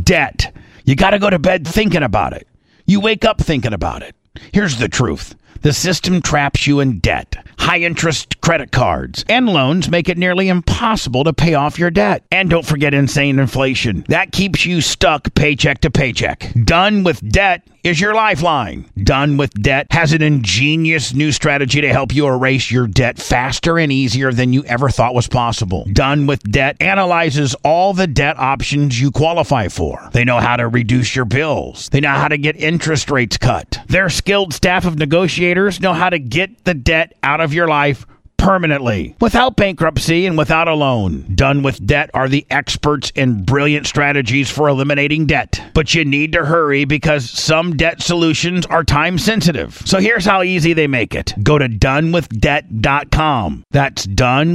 Debt. You got to go to bed thinking about it. You wake up thinking about it. Here's the truth. The system traps you in debt. High-interest credit cards and loans make it nearly impossible to pay off your debt. And don't forget insane inflation. That keeps you stuck paycheck to paycheck. Done with Debt is your lifeline. Done with Debt has an ingenious new strategy to help you erase your debt faster and easier than you ever thought was possible. Done with Debt analyzes all the debt options you qualify for. They know how to reduce your bills. They know how to get interest rates cut. Their skilled staff of negotiators know how to get the debt out of your life permanently, without bankruptcy and without a loan. Done with Debt are the experts in brilliant strategies for eliminating debt. But you need to hurry because some debt solutions are time sensitive. So here's how easy they make it. Go to donewithdebt.com. That's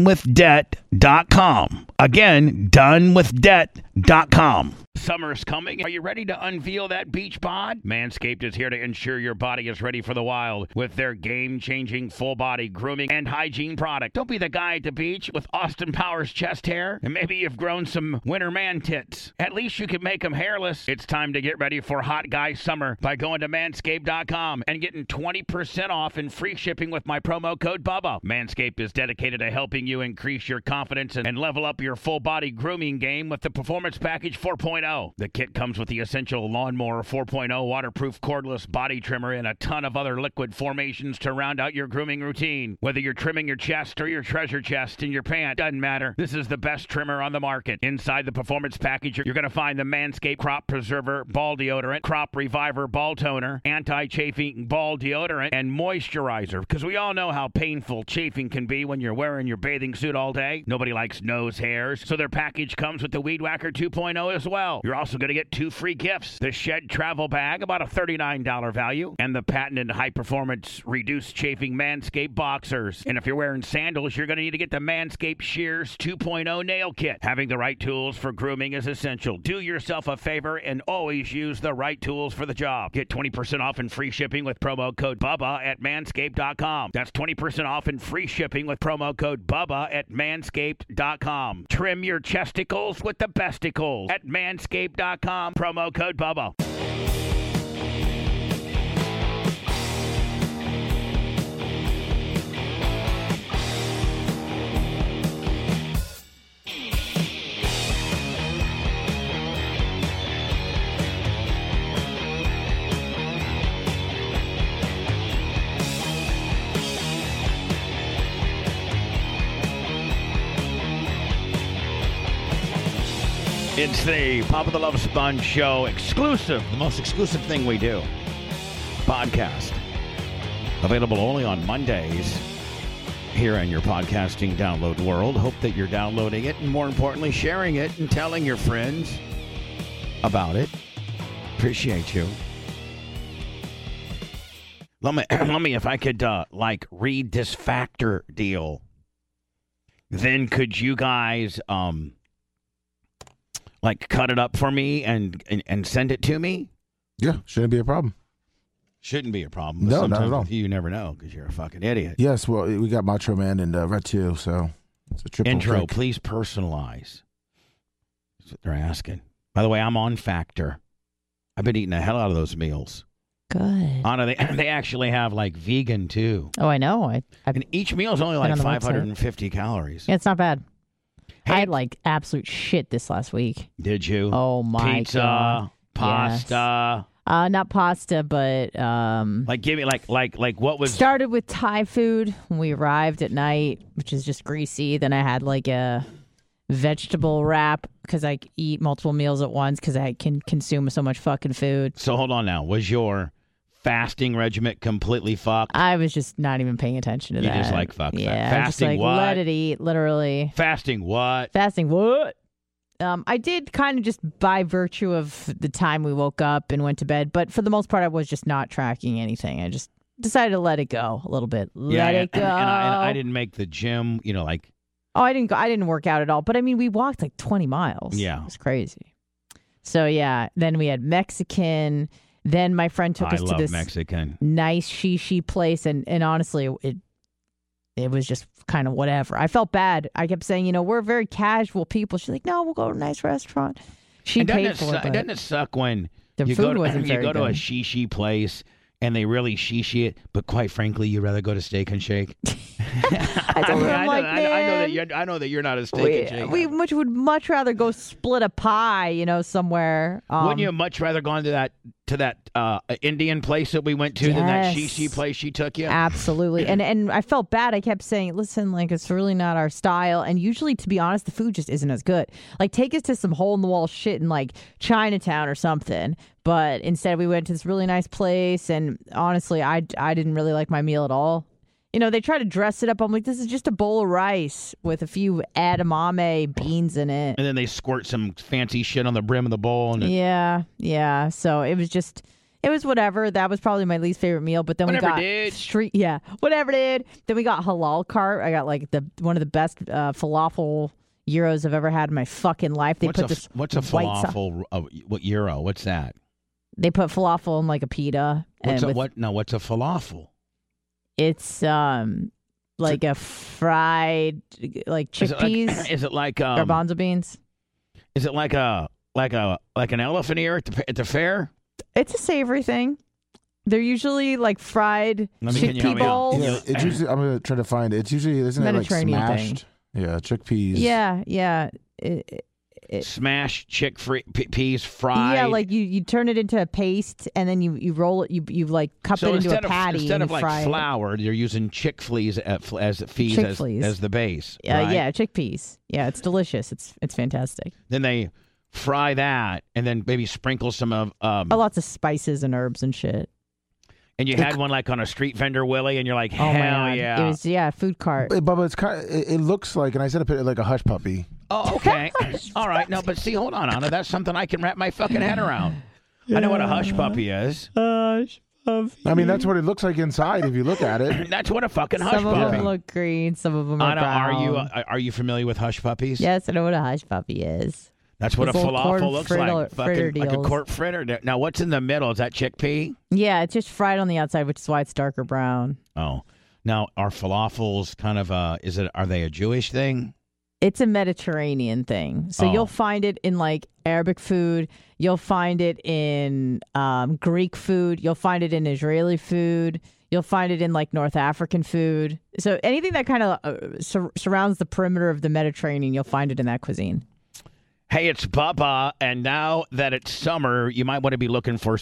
donewithdebt.com. Again, donewithdebt.com. Summer's coming. Are you ready to unveil that beach bod? Manscaped is here to ensure your body is ready for the wild with their game-changing full-body grooming and hygiene product. Don't be the guy at the beach with Austin Powers chest hair and maybe you've grown some winter man tits. At least you can make them hairless. It's time to get ready for hot guy summer by going to manscaped.com and getting 20% off and free shipping with my promo code BUBBA. Manscaped is dedicated to helping you increase your confidence and level up your full-body grooming game with the Performance Package 4.0. The kit comes with the essential Lawnmower 4.0 waterproof cordless body trimmer and a ton of other liquid formations to round out your grooming routine. Whether you're trimming your chest or your treasure chest in your pant, doesn't matter. This is the best trimmer on the market. Inside the Performance Package, you're going to find the Manscaped Crop Preserver Ball Deodorant, Crop Reviver Ball Toner, Anti-Chafing Ball Deodorant, and Moisturizer. Because we all know how painful chafing can be when you're wearing your bathing suit all day. Nobody likes nose hairs, so their package comes with the Weed Whacker 2.0 as well. You're also going to get 2 free gifts. The Shed Travel Bag, about a $39 value, and the patented high-performance reduced chafing Manscaped Boxers. And if you're wearing sandals, you're going to need to get the Manscaped Shears 2.0 Nail Kit. Having the right tools for grooming is essential. Do yourself a favor and always use the right tools for the job. Get 20% off and free shipping with promo code BUBBA at manscaped.com. That's 20% off and free shipping with promo code BUBBA at manscaped.com. Trim your chesticles with the besticles at manscaped.com. Promo code BUBBA. It's the Papa the Love Sponge Show exclusive, the most exclusive thing we do. Podcast. Available only on Mondays here in your podcasting download world. Hope that you're downloading it and, more importantly, sharing it and telling your friends about it. Appreciate you. Let me, if I could, read this factor deal, then could you guys, cut it up for me and send it to me? Yeah, shouldn't be a problem. Shouldn't be a problem. No, not at all. You never know because you're a fucking idiot. Yes, well, we got Macho Man and Red 2, so it's a triple intro. kick. Please personalize. That's what they're asking. By the way, I'm on Factor. I've been eating the hell out of those meals. Good. Anna, they actually have vegan too. Oh, I know. And each meal is only 550 calories. Yeah, it's not bad. Hey, I had absolute shit this last week. Did you? Oh my Pizza, God. pasta. Yes. Not pasta, but give me what was started with Thai food when we arrived at night, which is just greasy. Then I had a vegetable wrap because I eat multiple meals at once because I can consume so much fucking food. So hold on now. Was your fasting regiment completely fucked? I was just not even paying attention to that. You just fuck that. Yeah, Fasting just what? Let it eat, literally. Fasting what? Fasting what? I did kind of just by virtue of the time we woke up and went to bed, but for the most part, I was just not tracking anything. I just decided to let it go a little bit. Let it go. And I didn't make the gym, Oh, I didn't work out at all. But I mean, we walked 20 miles. Yeah. It was crazy. So yeah, then we had Mexican. Then my friend took us to this Mexican. nice shishi place, and honestly, it was just kind of whatever. I felt bad. I kept saying, we're very casual people. She's like, no, we'll go to a nice restaurant. She And paid for it, but doesn't it suck when the you food go wasn't you very go to a good. shishi place and they really shishi it, but quite frankly, you'd rather go to Steak and Shake? I told her, I'm like, man, I know that you're not a Steak and Shake. we would much rather go split a pie, somewhere. Wouldn't you much rather gone to that Indian place that we went to than that Yes. shishi place she took you? Absolutely. And I felt bad. I kept saying, listen, like, it's really not our style. And usually, to be honest, the food just isn't as good. Like, take us to some hole-in-the-wall shit in, like, Chinatown or something. But instead, we went to this really nice place. And honestly, I didn't really like my meal at all. They try to dress it up. I'm like, this is just a bowl of rice with a few edamame beans in it. And then they squirt some fancy shit on the brim of the bowl. And Yeah. So it was whatever. That was probably my least favorite meal. But then Whatever we got did. whatever did. Then we got halal cart. I got like one of the best falafel gyros I've ever had in my fucking life. They what's put this a white falafel? What gyro? What's that? They put falafel in like a pita. What's and what's a falafel? It's like a fried like chickpeas, Is it like garbanzo beans. Is it like an elephant ear at the fair? It's a savory thing. They're usually like fried Can you help chickpea me out? balls. Yeah, it's usually. I'm gonna try to find it. It's usually isn't it like Mediterranean smashed? Yeah, chickpeas. Yeah. Smashed peas fried. Yeah, like you turn it into a paste and then you roll it. You like cup it into a patty. Instead and of you like fry flour, you're using chickpeas as the base. Yeah, right? yeah, chickpeas. Yeah, it's delicious. It's fantastic. Then they fry that, and then maybe sprinkle some of Lots of spices and herbs and shit. And you had one like on a street vendor, Willie, and you're like, Oh hell my God. yeah. It was food cart. Bubba, it's kind of. It looks like, and I said it like a hush puppy. Oh, okay. All right. No, but see, hold on, Anna. That's something I can wrap my fucking head around. I know what a hush puppy is. Hush puppy. I mean, that's what it looks like inside if you look at it. That's what a fucking hush Some of puppy. them look green. Some of them are Anna, brown. are you familiar with hush puppies? Yes, I know what a hush puppy is. That's what a Those little corn falafel looks fritter like. Fucking like a deals. court fritter. Now, what's in the middle? Is that chickpea? Yeah, it's just fried on the outside, which is why it's darker brown. Oh. Now, are falafels kind of are they a Jewish thing? It's a Mediterranean thing. So Oh. you'll find it in like Arabic food. You'll find it in Greek food. You'll find it in Israeli food. You'll find it in like North African food. So anything that kind of surrounds the perimeter of the Mediterranean, you'll find it in that cuisine. Hey, it's Bubba, and now that it's summer, you might want to be looking for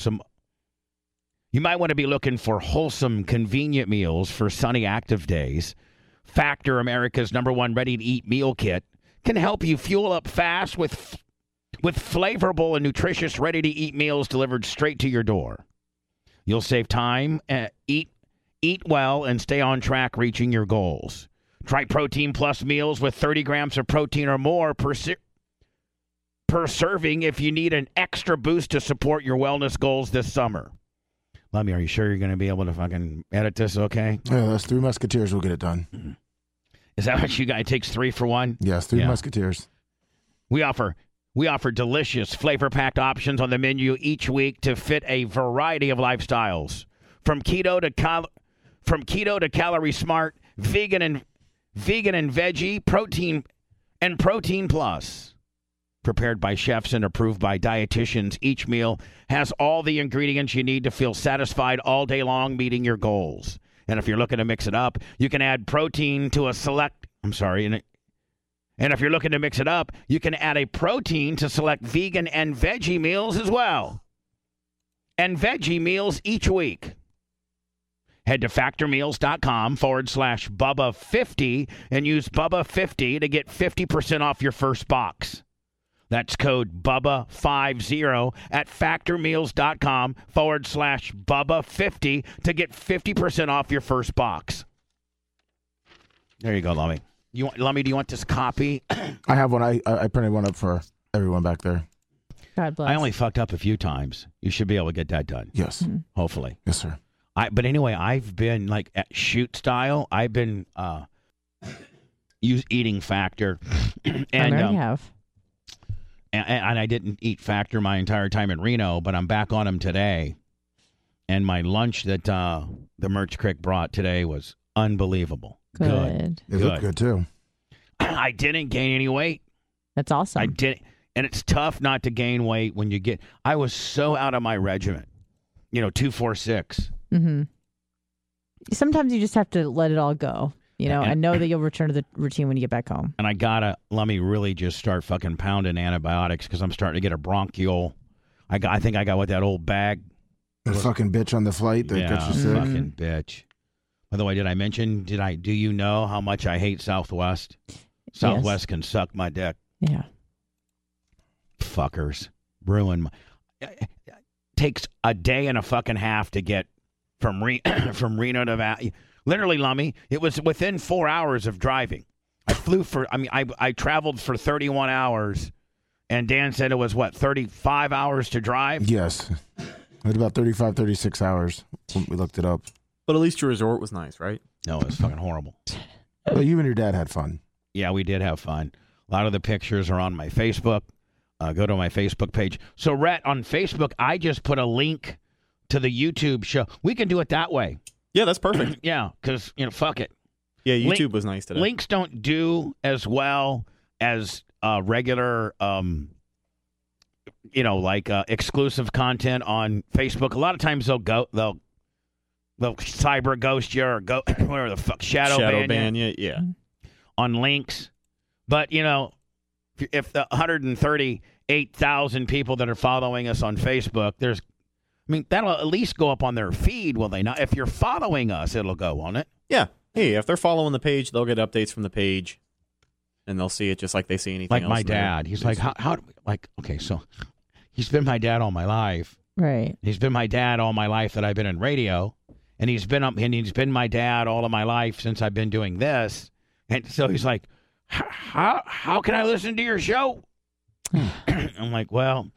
wholesome, convenient meals for sunny, active days. Factor, America's #1 ready-to-eat meal kit, can help you fuel up fast with flavorful and nutritious ready-to-eat meals delivered straight to your door. You'll save time, eat well, and stay on track reaching your goals. Try Protein Plus meals with 30 grams of protein or more per serving if you need an extra boost to support your wellness goals this summer. Lummy, are you sure you're going to be able to fucking edit this okay? Yeah, those 3 Musketeers will get it done. Is that what you got? It takes 3 for 1? Yes, 3 Musketeers. We offer delicious, flavor-packed options on the menu each week to fit a variety of lifestyles. From keto to calorie smart, vegan and veggie, protein plus. Prepared by chefs and approved by dietitians, each meal has all the ingredients you need to feel satisfied all day long meeting your goals. And if you're looking to mix it up, you can add protein to and if you're looking to mix it up, you can add a protein to select vegan and veggie meals as well. And veggie meals each week. Head to factormeals.com/Bubba50 and use Bubba50 to get 50% off your first box. That's code Bubba50 at factormeals.com/Bubba50 to get 50% off your first box. There you go, Lummy. Lummy, do you want this copy? I have one. I printed one up for everyone back there. God bless. I only fucked up a few times. You should be able to get that done. Yes. Hopefully. Yes, sir. But anyway, I've been like at shoot style. I've been eating Factor. I already have. And I didn't eat Factor my entire time in Reno, but I'm back on them today. And my lunch that the Merch Crick brought today was unbelievable. Good. It looked good, too. I didn't gain any weight. That's awesome. I didn't. And it's tough not to gain weight when you get. I was so out of my regiment, 246. Mm-hmm. Sometimes you just have to let it all go. I know that you'll return to the routine when you get back home. And I gotta let me really just start fucking pounding antibiotics because I'm starting to get a bronchial. I think I got what that old bag. The fucking bitch on the flight that got you sick. Fucking bitch. By the way, did I mention? Do you know how much I hate Southwest? Southwest can suck my dick. Yeah. Fuckers. Ruin my. Takes a day and a fucking half to get from Reno, Nevada. Literally, Lummy, it was within 4 hours of driving. I traveled for 31 hours, and Dan said it was, 35 hours to drive? Yes. It was about 35, 36 hours when we looked it up. But at least your resort was nice, right? No, it was fucking horrible. But you and your dad had fun. Yeah, we did have fun. A lot of the pictures are on my Facebook. Go to my Facebook page. So, Rhett, on Facebook, I just put a link to the YouTube show. We can do it that way. Yeah, that's perfect. Yeah, because, fuck it. Yeah, YouTube was nice today. Links don't do as well as regular, exclusive content on Facebook. A lot of times they'll cyber ghost you or whatever the fuck, shadow ban you. Yeah. On links. But, if the 138,000 people that are following us on Facebook, that'll at least go up on their feed, will they not? If you're following us, it'll go, won't it? Yeah. Hey, if they're following the page, they'll get updates from the page, and they'll see it just like they see anything else. Like my dad. He's like, okay, so he's been my dad all my life. Right. He's been my dad all my life that I've been in radio, and he's been my dad all of my life since I've been doing this. And so he's like, how can I listen to your show? I'm like, well,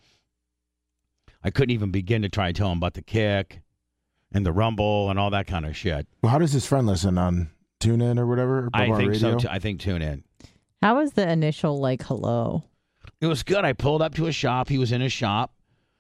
I couldn't even begin to try and tell him about the Kick and the Rumble and all that kind of shit. Well, how does his friend listen on TuneIn or whatever? I think radio? so. I think TuneIn. How was the initial hello? It was good. I pulled up to his shop. He was in his shop,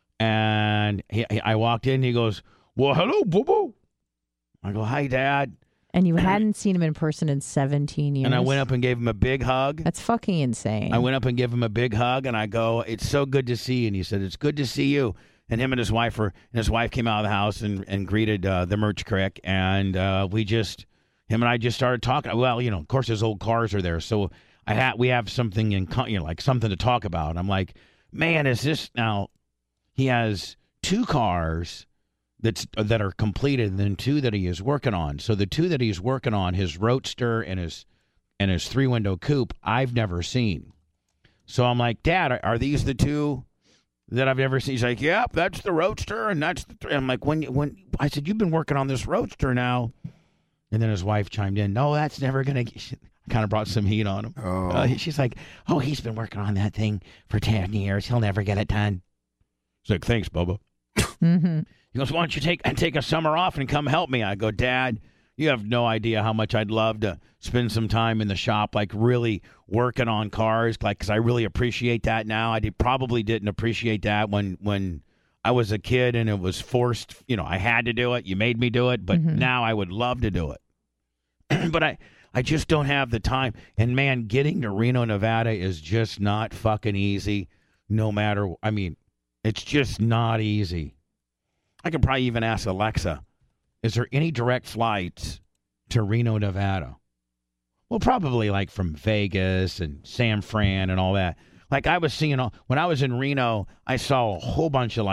and I walked in. He goes, "Well, hello, boo boo." I go, "Hi, Dad." And you hadn't seen him in person in 17 years. And I went up and gave him a big hug. That's fucking insane. I went up and gave him a big hug, and I go, "It's so good to see you." And he said, "It's good to see you." And him and his wife came out of the house and greeted the Merch Crick, and him and I just started talking. Well, of course his old cars are there, so we have something in something to talk about. I'm like, man, is this now? He has 2 cars that are completed, and then 2 that he is working on. So the 2 that he's working on, his Roadster and his 3-window coupe, I've never seen. So I'm like, Dad, are these the 2 that I've never seen? He's like, yep, that's the Roadster, and that's the I'm like, when I said, you've been working on this Roadster now. And then his wife chimed in, no, that's never going to kind of brought some heat on him. Oh. She's like, oh, he's been working on that thing for 10 years. He'll never get it done. He's like, thanks, Bubba. Mm-hmm. He goes, why don't you take a summer off and come help me? I go, Dad, you have no idea how much I'd love to spend some time in the shop, really working on cars, because I really appreciate that now. I probably didn't appreciate that when I was a kid and it was forced. I had to do it. You made me do it, but now I would love to do it. But I just don't have the time. And, man, getting to Reno, Nevada is just not fucking easy no matter – it's just not easy. I could probably even ask Alexa, is there any direct flights to Reno, Nevada? Well, probably from Vegas and San Fran and all that. I was seeing, when I was in Reno, I saw a whole bunch of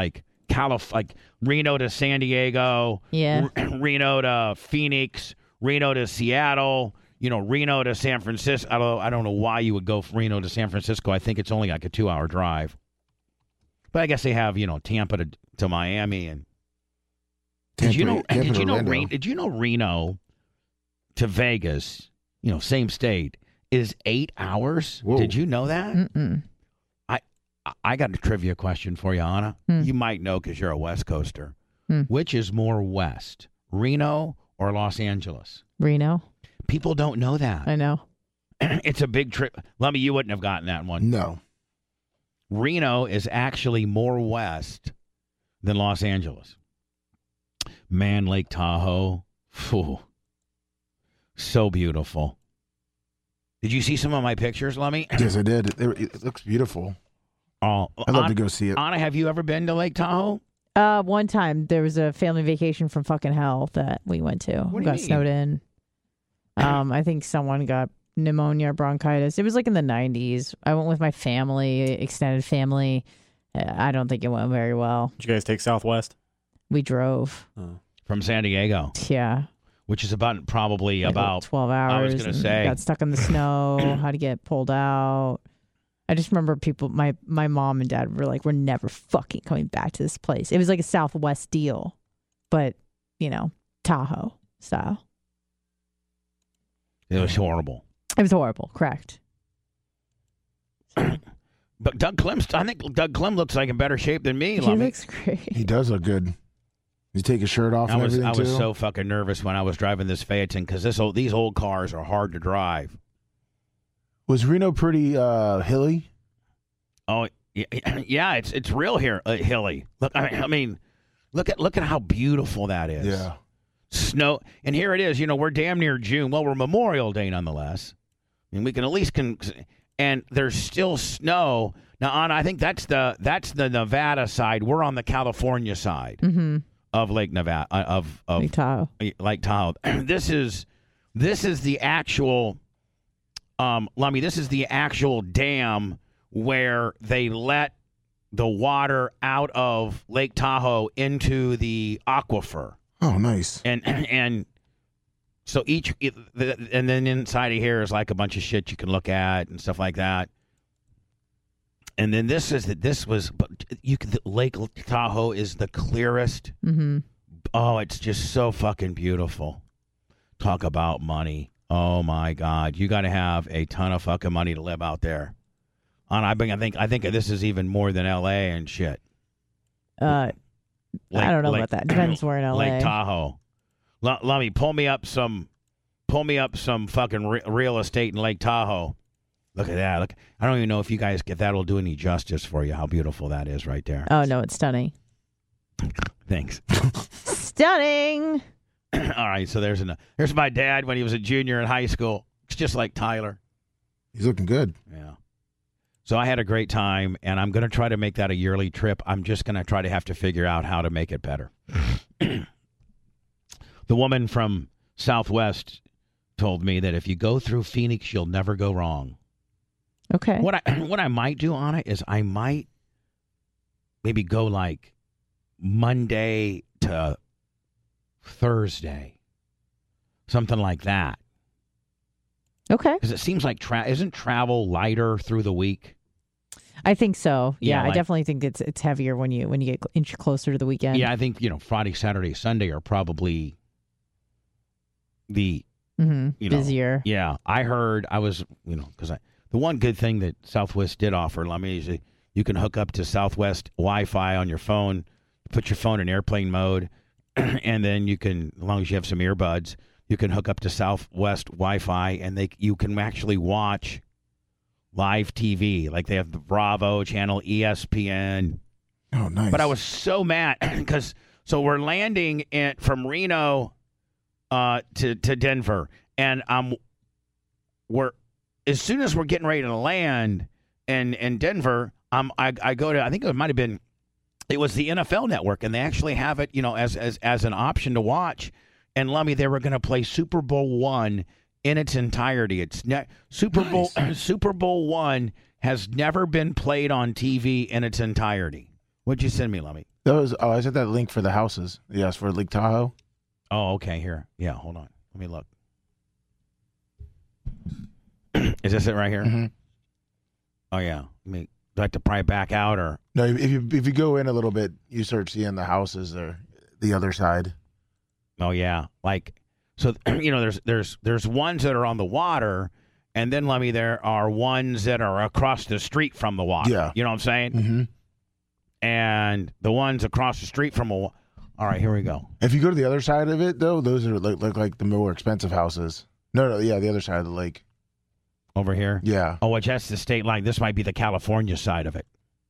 Reno to San Diego, yeah, Reno to Phoenix, Reno to Seattle, Reno to San Francisco. I don't know why you would go from Reno to San Francisco. I think it's only a 2-hour drive. But I guess they have, Tampa to Miami and. Did you know Reno to Vegas, same state, is 8 hours? Whoa. Did you know that? Mm-mm. I got a trivia question for you, Anna. You might know because you're a West Coaster. Which is more west, Reno or Los Angeles? Reno. People don't know that. I know. It's a big trip. Lummy, you wouldn't have gotten that one. No. Reno is actually more west than Los Angeles. Man, Lake Tahoe, so beautiful. Did you see some of my pictures, Lummy? Yes, I did. It looks beautiful. Oh, I'd love to go see it. Anna, have you ever been to Lake Tahoe? One time there was a family vacation from fucking hell that we went to. What do you got mean? snowed in. I think someone got pneumonia, bronchitis. It was like in the 90s. I went with my family, extended family. I don't think it went very well. Did you guys take Southwest? We drove. Oh. From San Diego, Yeah. which is probably Like about 12 hours. I was gonna and say. got stuck in the snow, had to get pulled out. I just remember people, my mom and dad were like, we're never fucking coming back to this place. It was like a Southwest deal, but, Tahoe style. It was horrible. It was horrible, correct. But I think Doug Clem looks like in better shape than me. He Lummy. looks great. He does look good. You take his shirt off I and was everything too. so fucking nervous when I was driving this Phaeton because these old cars are hard to drive. Was Reno pretty hilly? Oh yeah, it's real here, hilly. Look, I mean, look at how beautiful that is. Yeah. Snow, and here it is. We're damn near June. Well, we're Memorial Day nonetheless. I mean, we can at least and there's still snow now. Anna, I think that's the Nevada side. We're on the California side of Lake Nevada of Lake Tahoe. Lake Tahoe. This is the actual Lummy. This is the actual dam where they let the water out of Lake Tahoe into the aquifer. Oh, nice. And so and then inside of here is like a bunch of shit you can look at and stuff like that. And then Lake Tahoe is the clearest. Mm-hmm. Oh, it's just so fucking beautiful. Talk about money. Oh my God, you got to have a ton of fucking money to live out there. And I think this is even more than L.A. and shit. I don't know about that. Depends where in LA. Lake Tahoe. Let me pull me up some fucking real estate in Lake Tahoe. Look at that. Look, I don't even know if that'll do any justice for you. How beautiful that is right there. Oh no, it's stunning. Thanks. Stunning. All right, so there's my dad when he was a junior in high school. It's just like Tyler. He's looking good. Yeah. So I had a great time, and I'm going to try to make that a yearly trip. I'm just going to try to have to figure out how to make it better. The woman from Southwest told me that if you go through Phoenix, you'll never go wrong. Okay. What I might do on it is I might maybe go like Monday to Thursday, something like that. Okay. Because it seems like isn't travel lighter through the week? I think so. Yeah, I definitely think it's heavier when you get inch closer to the weekend. Yeah, I think Friday, Saturday, Sunday are probably the busier. Yeah, I heard because the one good thing that Southwest did offer, is you can hook up to Southwest Wi-Fi on your phone, put your phone in airplane mode, and then you can, as long as you have some earbuds, you can hook up to Southwest Wi-Fi, and you can actually watch live TV. Like they have the Bravo channel, ESPN. Oh, nice. But I was so mad because we're landing from Reno to Denver, and we're as soon as we're getting ready to land in Denver, I go to, I think it was the NFL Network, and they actually have it as an option to watch. And Lummy, they were going to play Super Bowl I in its entirety. Super Bowl I has never been played on TV in its entirety. What'd you send me, Lummy? I sent that link for the houses. Yes, for Lake Tahoe. Oh, okay. Here, yeah. Hold on. Let me look. Is this it right here? Mm-hmm. Oh yeah. Do I have to pry it back out or? No, if you go in a little bit, you start seeing the houses or the other side. Oh yeah, so there's ones that are on the water, and then Lummy, there are ones that are across the street from the water. Yeah, you know what I'm saying? Mm-hmm. And the ones across the street from all right, here we go. If you go to the other side of it, though, those are like the more expensive houses. No, yeah, the other side of the lake. Over here. Yeah. Oh, which that's the state line. This might be the California side of it.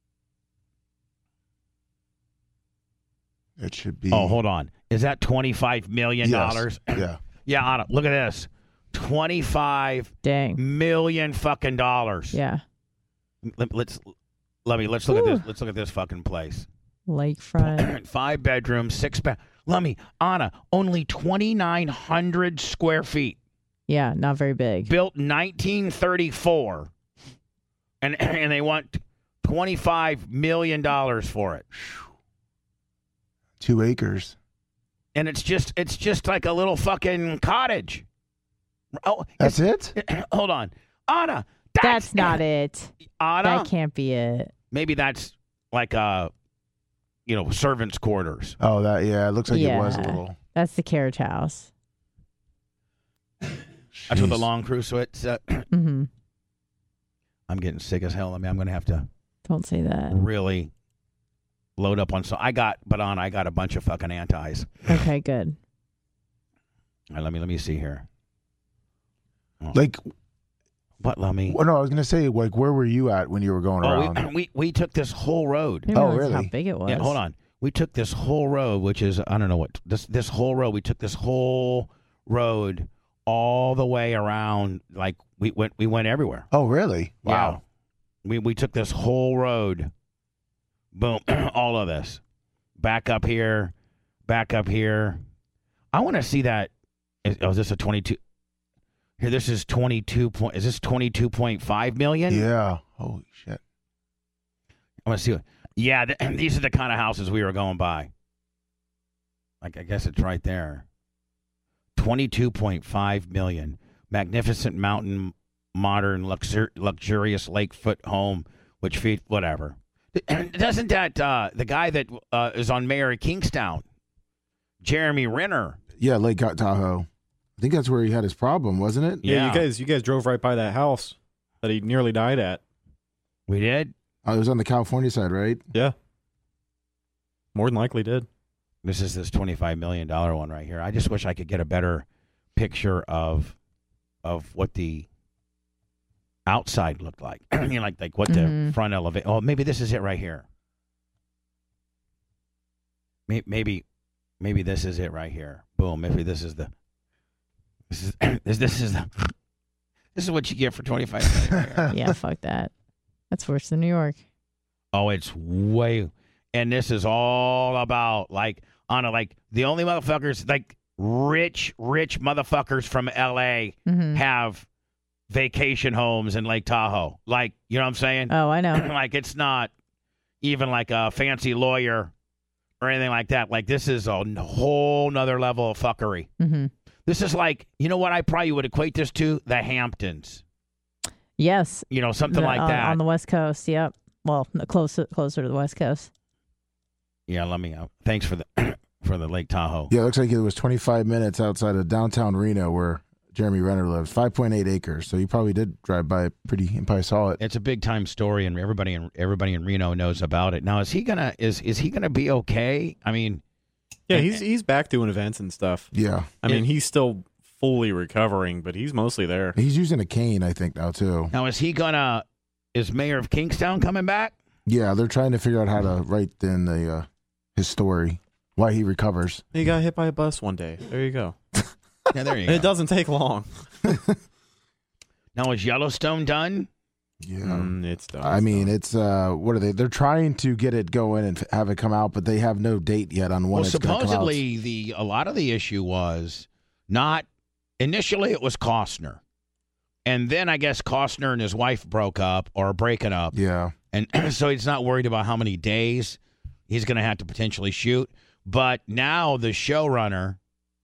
It should be. Oh, hold on. Is that $25 million? Yes. Yeah. Yeah, Anna, look at this. $25 million fucking dollars. Yeah. Let's Let's look at this. Let's look at this fucking place. Lakefront. 5 bedrooms, 6 bed. Lummy, Anna, only 2,900 square feet. Yeah, not very big. Built 1934, and they want $25 million for it. 2 acres. And it's just like a little fucking cottage. Oh, That's it? hold on, Anna. That's not it. Anna. That can't be it. Maybe that's like servants' quarters. Oh, it looks like it Yeah. was a little. That's the carriage house. That's what the long cruise suite. Mm-hmm. I'm getting sick as hell. I mean, I'm going to have to Don't say that. really load up on. So I got a bunch of fucking antis. Okay, good. All right, let me see here. Like, What, Lummy? well, no, I was going to say, like, where were you at when you were going around? We took this whole road. I didn't Oh, realize how really? big it was. Yeah, hold on. We took this whole road, which is I don't know what this whole road. We took this whole road all the way around. Like we went everywhere. Oh, really? Wow. Yeah. We took this whole road. Boom, all of this. Back up here. I want to see that. Is this a 22? Here, this is 22 point. Is this 22.5 million? Yeah. Holy shit. I want to see what. Yeah, these are the kind of houses we were going by. Like, I guess it's right there. 22.5 million. Magnificent mountain, modern, luxurious Lakefoot home, which feet, whatever. Doesn't that, the guy that is on Mayor of Kingstown, Jeremy Renner? Yeah, Lake Tahoe. I think that's where he had his problem, wasn't it? Yeah, you guys drove right by that house that he nearly died at. We did? Oh, it was on the California side, right? Yeah. More than likely did. This is this $25 million one right here. I just wish I could get a better picture of what the outside looked like. I mean, like what the front elevation. Oh, maybe this is it right here. Maybe this is it right here. Boom. Maybe this is the. This is what you get for $25 million. Right here. Yeah, fuck that. That's worse than New York. Oh, it's way. And this is all about like the only motherfuckers like rich motherfuckers from LA have vacation homes in Lake Tahoe. Like, you know what I'm saying? Oh, I know. Like, it's not even like a fancy lawyer or anything like that. Like, this is a whole nother level of fuckery. Mm-hmm. This is like, you know what I probably would equate this to? The Hamptons. Yes. You know, something like that. On the West Coast, yep. Well, closer to the West Coast. Yeah, let me thanks for the Lake Tahoe. Yeah, it looks like it was 25 minutes outside of downtown Reno where Jeremy Renner lives. 5.8 acres. So you probably did drive by and probably saw it. It's a big time story, and everybody in Reno knows about it. Now, is he gonna be okay? I mean, yeah, he's back doing events and stuff. Yeah. I mean, he's still fully recovering, but he's mostly there. He's using a cane, I think, now, too. Now, is Mayor of Kingstown coming back? Yeah, they're trying to figure out how to write in his story, why he recovers. He got hit by a bus one day. There you go. Yeah, there you And go. it doesn't take long. Now, is Yellowstone done? Yeah. It's done. I mean, it's, what are they? They're trying to get it going and have it come out, but they have no date yet on when it's going to come out. Supposedly, a lot of the issue was not, initially it was Costner. And then I guess Costner and his wife broke up or are breaking up. Yeah. And so he's not worried about how many days he's going to have to potentially shoot. But now the showrunner,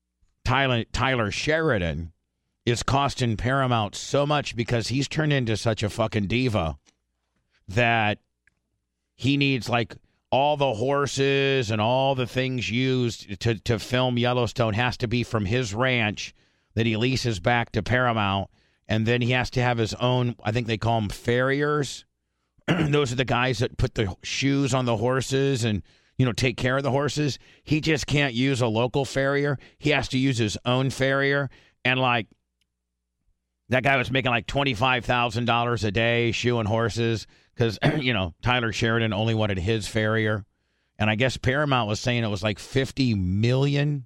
Tyler Sheridan, is costing Paramount so much because he's turned into such a fucking diva that he needs like all the horses and all the things used to film Yellowstone has to be from his ranch that he leases back to Paramount. And then he has to have his own, I think they call them farriers. Those are the guys that put the shoes on the horses and, take care of the horses. He just can't use a local farrier. He has to use his own farrier. And, like, that guy was making like $25,000 a day shoeing horses because, Tyler Sheridan only wanted his farrier. And I guess Paramount was saying it was like $50 million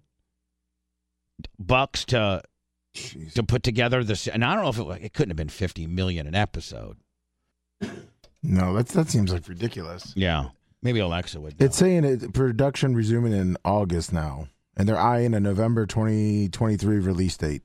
to put together this. And I don't know if it couldn't have been $50 million an episode. No, that seems like ridiculous. Yeah. Maybe Alexa would know. It's saying production resuming in August now, and they're eyeing a November 2023 release date.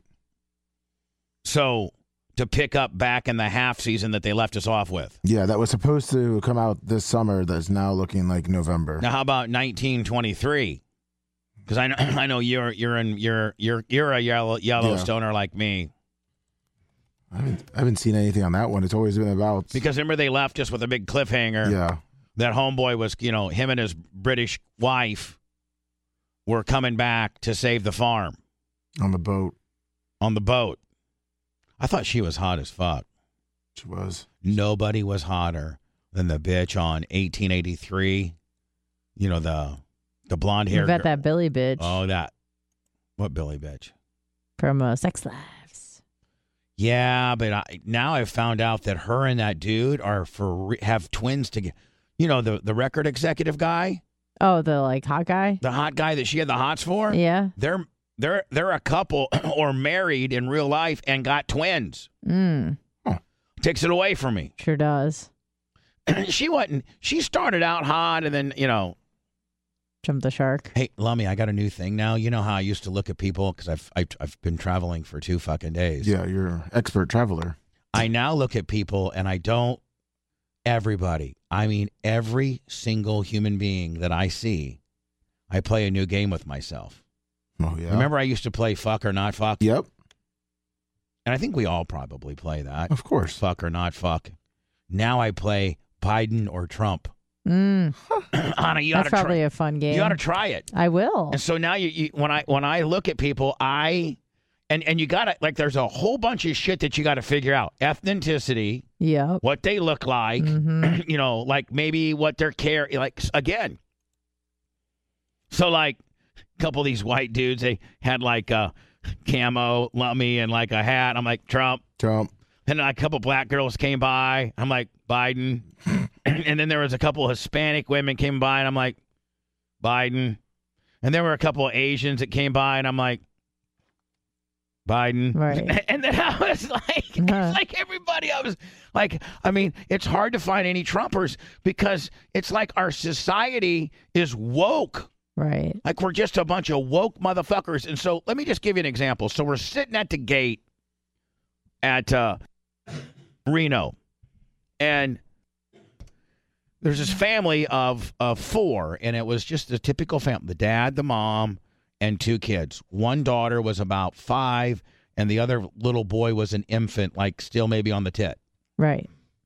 So to pick up back in the half season that they left us off with. Yeah, that was supposed to come out this summer. That's now looking like November. Now, how about 1923? Because I know you're a Yellowstoner like me. I haven't seen anything on that one. It's always been about Because remember they left us with a big cliffhanger. Yeah. That homeboy was, him and his British wife were coming back to save the farm. On the boat. On the boat. I thought she was hot as fuck. She was. Nobody was hotter than the bitch on 1883. The blonde hair. You bet that Billy bitch. Oh, that. What Billy bitch? From Sex Lives. Yeah, but now I've found out that her and that dude have twins together. The record executive guy? Oh, the hot guy? The hot guy that she had the hots for? Yeah. They're a couple or married in real life and got twins. Takes it away from me. Sure does. She started out hot and then, Jumped the shark. Hey, Lummy, I got a new thing now. You know how I used to look at people because I've been traveling for 2 fucking days. Yeah, you're an expert traveler. I now look at people and I don't. Everybody. I mean, every single human being that I see, I play a new game with myself. Oh yeah. Remember, I used to play fuck or not fuck. Yep. And I think we all probably play that. Of course. Fuck or not fuck. Now I play Biden or Trump. Anna, That's probably a fun game. You ought to try it. I will. And so now when I look at people, and you gotta there's a whole bunch of shit that you gotta figure out. Ethnicity, yeah, what they look like, maybe what their care again. So a couple of these white dudes, they had a camo Lummy and a hat. I'm like Trump. And a couple black girls came by. I'm like Biden. And then there was a couple of Hispanic women came by, and I'm like Biden. And there were a couple of Asians that came by, and I'm like Biden. Right. And then I was it's everybody. I was it's hard to find any Trumpers because it's like our society is woke. Right. We're just a bunch of woke motherfuckers. And so let me just give you an example. So we're sitting at the gate at Reno, and there's this family of 4, and it was just a typical family. The dad, the mom, and 2 kids. One daughter was about 5, and the other little boy was an infant, still maybe on the tit. Right.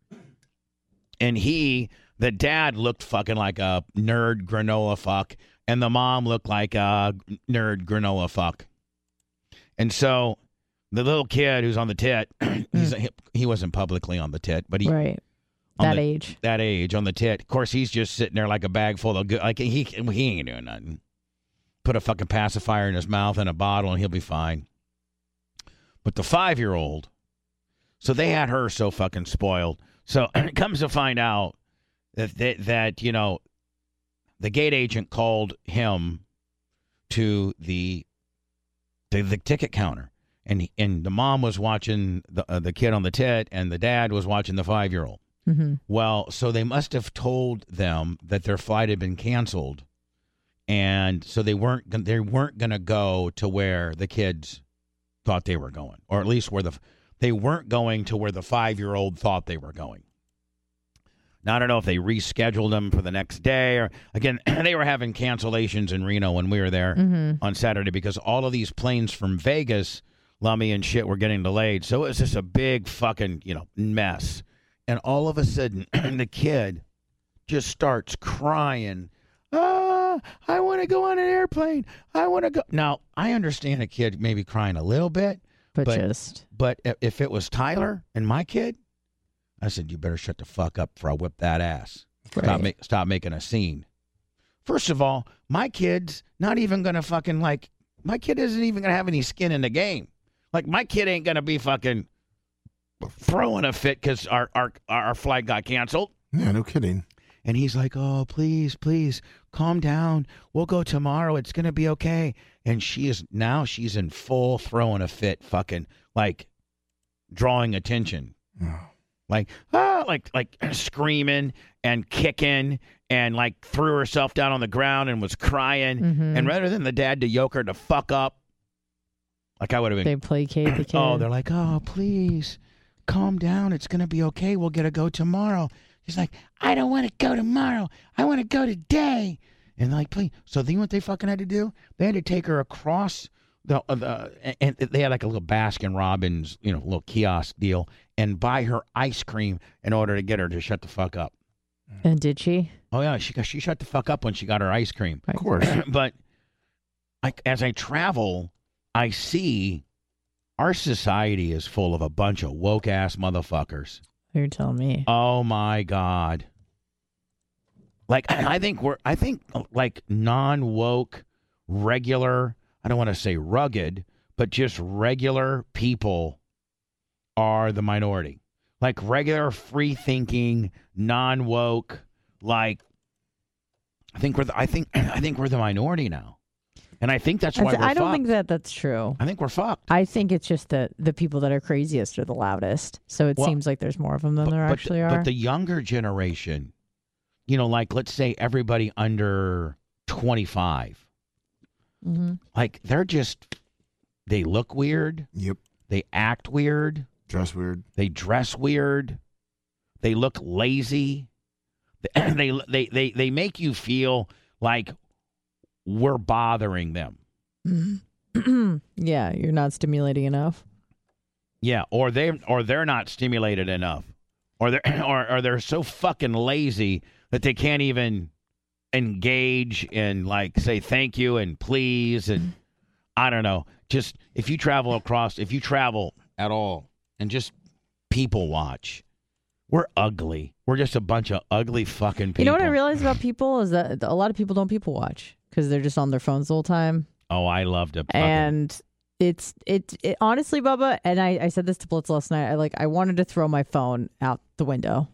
And the dad looked fucking like a nerd granola fuck, and the mom looked like a nerd granola fuck. And so the little kid who's on the tit, he wasn't publicly on the tit, but he... Right. That age on the tit. Of course, he's just sitting there like a bag full of good. He ain't doing nothing. Put a fucking pacifier in his mouth and a bottle, and he'll be fine. But the 5-year-old, so they had her so fucking spoiled. So it comes to find out that the gate agent called him to the ticket counter, and the mom was watching the kid on the tit, and the dad was watching the 5-year-old. Mm-hmm. Well, so they must have told them that their flight had been canceled, and so they weren't going to go to where the kids thought they were going, or at least they weren't going to where the 5-year-old thought they were going. Now I don't know if they rescheduled them for the next day, or again they were having cancellations in Reno when we were there on Saturday because all of these planes from Vegas, Lummy and shit, were getting delayed. So it was just a big fucking mess. And all of a sudden, the kid just starts crying. I want to go on an airplane. I want to go. Now, I understand a kid maybe crying a little bit. But if it was Tyler and my kid, I said, you better shut the fuck up before I whip that ass. Right. Stop making a scene. First of all, my kid's not even going to fucking my kid isn't even going to have any skin in the game. My kid ain't going to be fucking throwing a fit because our flight got canceled. Yeah, no kidding. And he's like, oh, please, calm down. We'll go tomorrow. It's going to be okay. And she's in full throwing a fit, fucking drawing attention. Oh. like screaming and kicking and like threw herself down on the ground and was crying. Mm-hmm. And rather than the dad to yoke her to fuck up, like I would have been. They placate the kid. Oh, they're like, oh, please calm down. It's going to be okay. We'll get to go tomorrow. She's like, I don't want to go tomorrow. I want to go today. And like, please. So then what they fucking had to do? They had to take her across and they had like a little Baskin Robbins, little kiosk deal, and buy her ice cream in order to get her to shut the fuck up. And did she? Oh yeah, she shut the fuck up when she got her ice cream. Right. Of course. But as I travel, I see our society is full of a bunch of woke ass motherfuckers. You're telling me. Oh my God. Like I think like non-woke, regular, I don't want to say rugged, but just regular people are the minority. Like regular, free-thinking, non-woke, like I think we're the minority now. And I think that's why we're fucked. I don't think that's true. I think we're fucked. I think it's just that the people that are craziest are the loudest. So it seems like there's more of them than there actually are. But the younger generation, like let's say everybody under 25, like they look weird. Yep. They act weird. Dress weird. They dress weird. They look lazy. They make you feel like we're bothering them. Yeah, you're not stimulating enough. Yeah, or they're not stimulated enough, or they're so fucking lazy that they can't even engage and like say thank you and please and I don't know. Just if you travel at all and just people watch, we're ugly. We're just a bunch of ugly fucking people. You know what I realize about people is that a lot of people don't people watch because they're just on their phones the whole time. Oh, I love to. And it honestly, Bubba, and I said this to Blitz last night. I wanted to throw my phone out the window.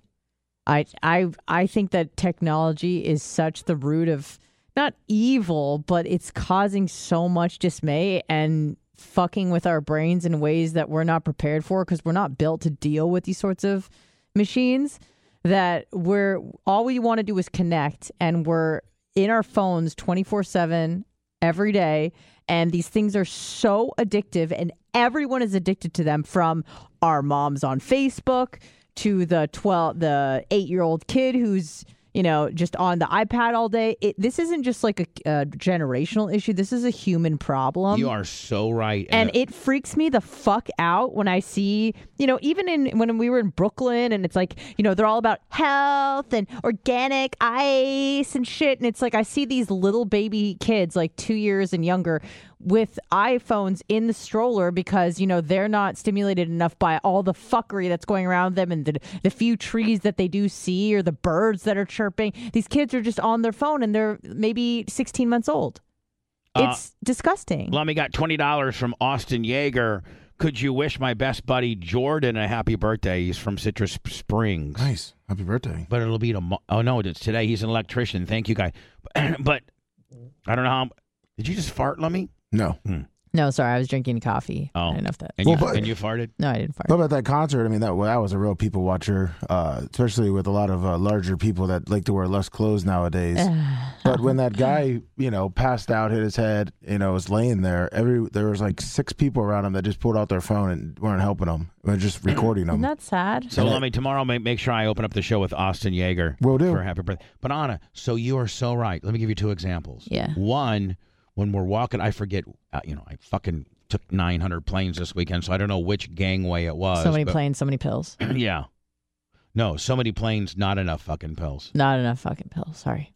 I think that technology is such the root of not evil, but it's causing so much dismay and fucking with our brains in ways that we're not prepared for because we're not built to deal with these sorts of machines. That all we want to do is connect, and we're in our phones 24/7 every day. And these things are so addictive, and everyone is addicted to them, from our moms on Facebook to the 8-year-old kid who's, just on the iPad all day. This isn't just like a generational issue. This is a human problem. You are so right. And it freaks me the fuck out when I see, even when we were in Brooklyn, and it's like, they're all about health and organic ice and shit. And it's like, I see these little baby kids, like 2 years and younger, with iPhones in the stroller because, they're not stimulated enough by all the fuckery that's going around them and the few trees that they do see or the birds that are chirping. These kids are just on their phone and they're maybe 16 months old. It's disgusting. Lummy got $20 from Austin Yeager. Could you wish my best buddy Jordan a happy birthday? He's from Citrus Springs. Nice. Happy birthday. But it'll be tomorrow. Oh, no, it's today. He's an electrician. Thank you, guy. But I don't know how. Did you just fart, Lummy? No. No, sorry, I was drinking coffee. Oh. I didn't know if that. And you farted? No, I didn't fart. What about that concert? I mean, that was a real people watcher, especially with a lot of larger people that like to wear less clothes nowadays. But when that guy, passed out, hit his head, was laying there, there was like 6 people around him that just pulled out their phone and weren't helping him. They were just recording him. Isn't that sad? So let me tomorrow make sure I open up the show with Austin Yeager. Will do. For happy birthday. But Anna, so you are so right. Let me give you 2 examples. Yeah. One, when we're walking, I forget, I fucking took 900 planes this weekend, so I don't know which gangway it was. So many planes, so many pills. Yeah. No, so many planes, not enough fucking pills. Not enough fucking pills, sorry.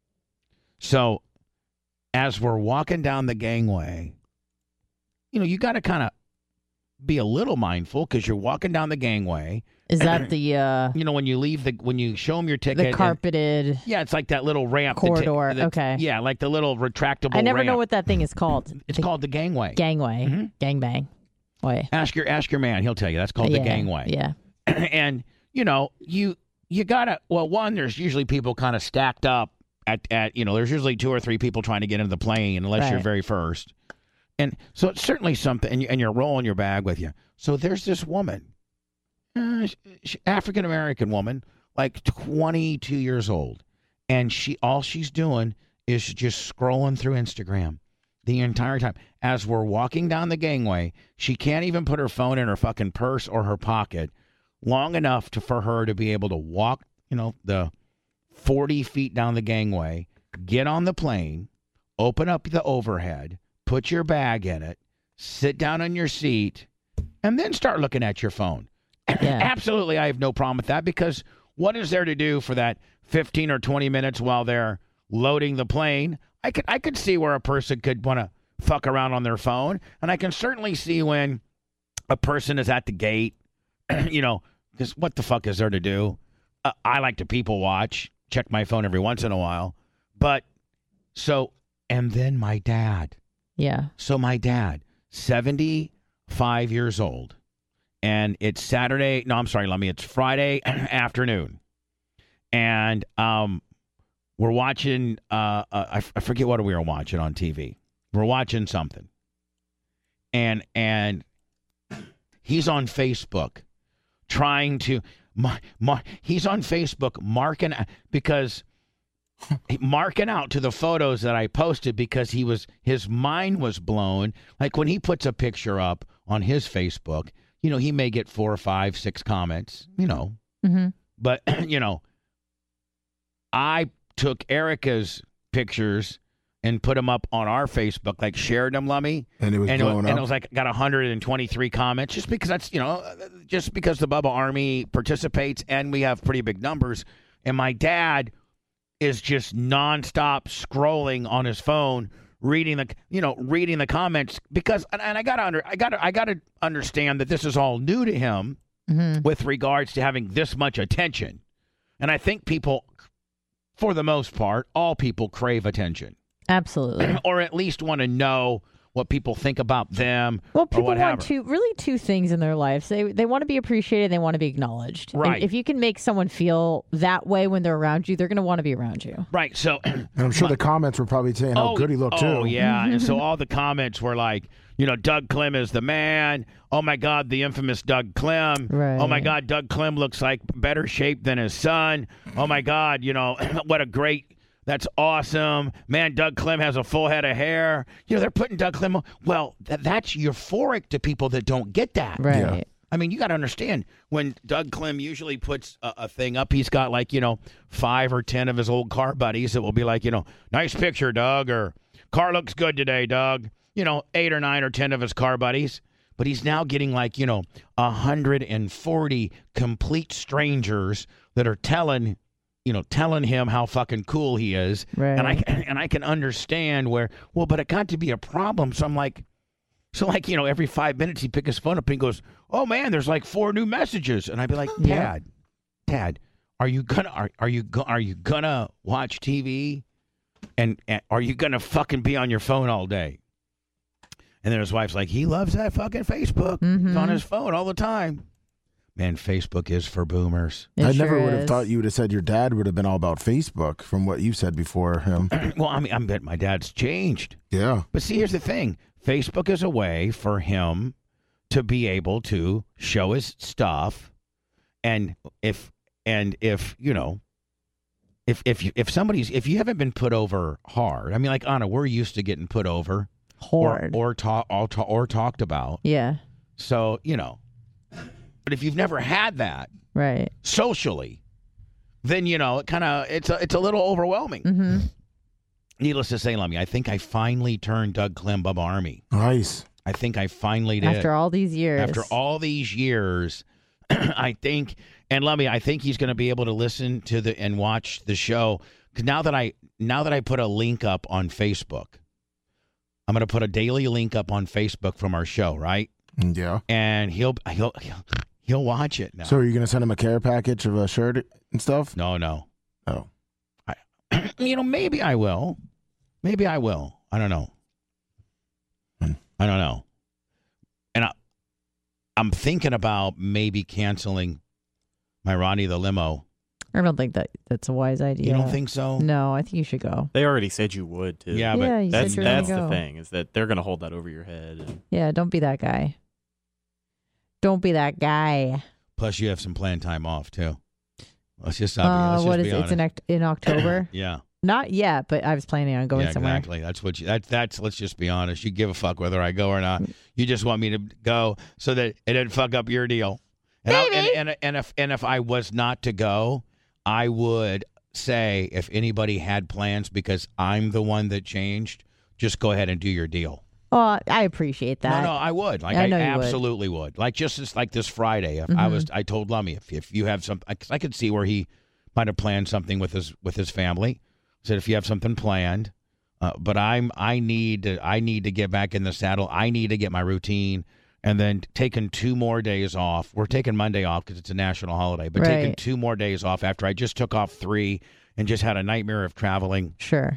So as we're walking down the gangway, you got to kind of be a little mindful because you're walking down the gangway. Is that the when you show them your ticket, the carpeted it's like that little ramp corridor. Okay. Yeah, like the little retractable I never ramp. know what that thing is called. It's called the gangway. Gangway. Gangbang. Way. Ask your man, he'll tell you. That's called the gangway. Yeah. And you gotta, one, there's usually people kind of stacked up at there's usually 2 or 3 people trying to get into the plane unless you're very first. And so it's certainly something, and you're rolling your bag with you. So there's this woman, African American woman, like 22 years old, and all she's doing is just scrolling through Instagram the entire time. As we're walking down the gangway, she can't even put her phone in her fucking purse or her pocket long enough for her to be able to walk, the 40 feet down the gangway, get on the plane, open up the overhead, put your bag in it, sit down on your seat, and then start looking at your phone. Yeah. Absolutely, I have no problem with that, because what is there to do for that 15 or 20 minutes while they're loading the plane? I could see where a person could want to fuck around on their phone, and I can certainly see when a person is at the gate, because what the fuck is there to do? I like to people watch, check my phone every once in a while, and then my dad. Yeah. So my dad, 75 years old, and it's it's Friday afternoon, and we're watching, I forget what we were watching on TV. We're watching something. And he's on Facebook trying to, he's on Facebook marking out to the photos that I posted, because his mind was blown. Like when he puts a picture up on his Facebook, he may get 4 or 5, 6 comments, Mm-hmm. But, I took Erica's pictures and put them up on our Facebook, like shared them, Lummy. And it was blowing up. And it was like, got 123 comments, just because that's, just because the Bubba Army participates and we have pretty big numbers. And my dad is just nonstop scrolling on his phone, reading the comments, because, and I gotta understand that this is all new to him, mm-hmm. with regards to having this much attention. And I think people, for the most part, all people crave attention. Absolutely. Or at least want to know what people think about them. Well, people or want two things in their lives. They want to be appreciated, they want to be acknowledged. Right. And if you can make someone feel that way when they're around you, they're going to want to be around you. Right. So, and I'm sure the comments were probably saying how good he looked too. Oh yeah. And so all the comments were like, Doug Clem is the man. Oh my God, the infamous Doug Clem. Right. Oh my God, Doug Clem looks like better shape than his son. Oh my God, what a great. That's awesome. Man, Doug Clem has a full head of hair. They're putting Doug Clem on. Well, that's euphoric to people that don't get that. Right. Yeah. I mean, you got to understand, when Doug Clem usually puts a thing up, he's got 5 or 10 of his old car buddies that will be like, nice picture, Doug, or car looks good today, Doug. 8 or 9 or 10 of his car buddies. But he's now getting 140 complete strangers that are telling him how fucking cool he is. Right. And I can understand but it got to be a problem. So I'm like, every 5 minutes he'd pick his phone up and he goes, oh man, there's 4 new messages. And I'd be like, Dad, are you gonna watch TV? And are you gonna fucking be on your phone all day? And then his wife's like, he loves that fucking Facebook. Mm-hmm. He's on his phone all the time. Man, Facebook is for boomers. I never would have thought you would have said your dad would have been all about Facebook from what you said before him. Well, I bet my dad's changed. Yeah. But see, here's the thing. Facebook is a way for him to be able to show his stuff. And if you haven't been put over hard, I mean, like Anna, we're used to getting put over hard or talked about. Yeah. So, but if you've never had that, right, socially, then it's a little overwhelming. Mm-hmm. Needless to say, Lummy, I think I finally turned Doug Clem Bubba Army. Nice. I think I finally did. After all these years, I think, and Lummy, I think he's going to be able to listen to and watch the show. Because now that I put a link up on Facebook, I'm going to put a daily link up on Facebook from our show, right? Yeah. And he'll watch it now. So are you going to send him a care package of a shirt and stuff? No. Oh. Maybe I will. Maybe I will. I don't know. I don't know. And I'm thinking about maybe canceling my Ronnie the Limo. I don't think that's a wise idea. You don't think so? No, I think you should go. They already said you would, too. Yeah, but you that's said you're gonna the go. thing, is that they're going to hold that over your head. Yeah, don't be that guy. Don't be that guy. Plus, you have some planned time off too. Let's just not be. What is be it? honest. It's in October. Yeah. Not yet, but I was planning on going somewhere. Exactly. That's what that's. Let's just be honest. You give a fuck whether I go or not. You just want me to go so that it didn't fuck up your deal. And if I was not to go, I would say if anybody had plans, because I'm the one that changed, just go ahead and do your deal. Oh, I appreciate that. No, I would. Like, I I know you absolutely would. Like, just this Friday, if I told Lummy if you have something, because I could see where he might have planned something with his family. Said if you have something planned, but I need to get back in the saddle. I need to get my routine, and then taking 2 more days off. We're taking Monday off because it's a national holiday, but taking 2 more days off after I just took off 3 and just had a nightmare of traveling. Sure.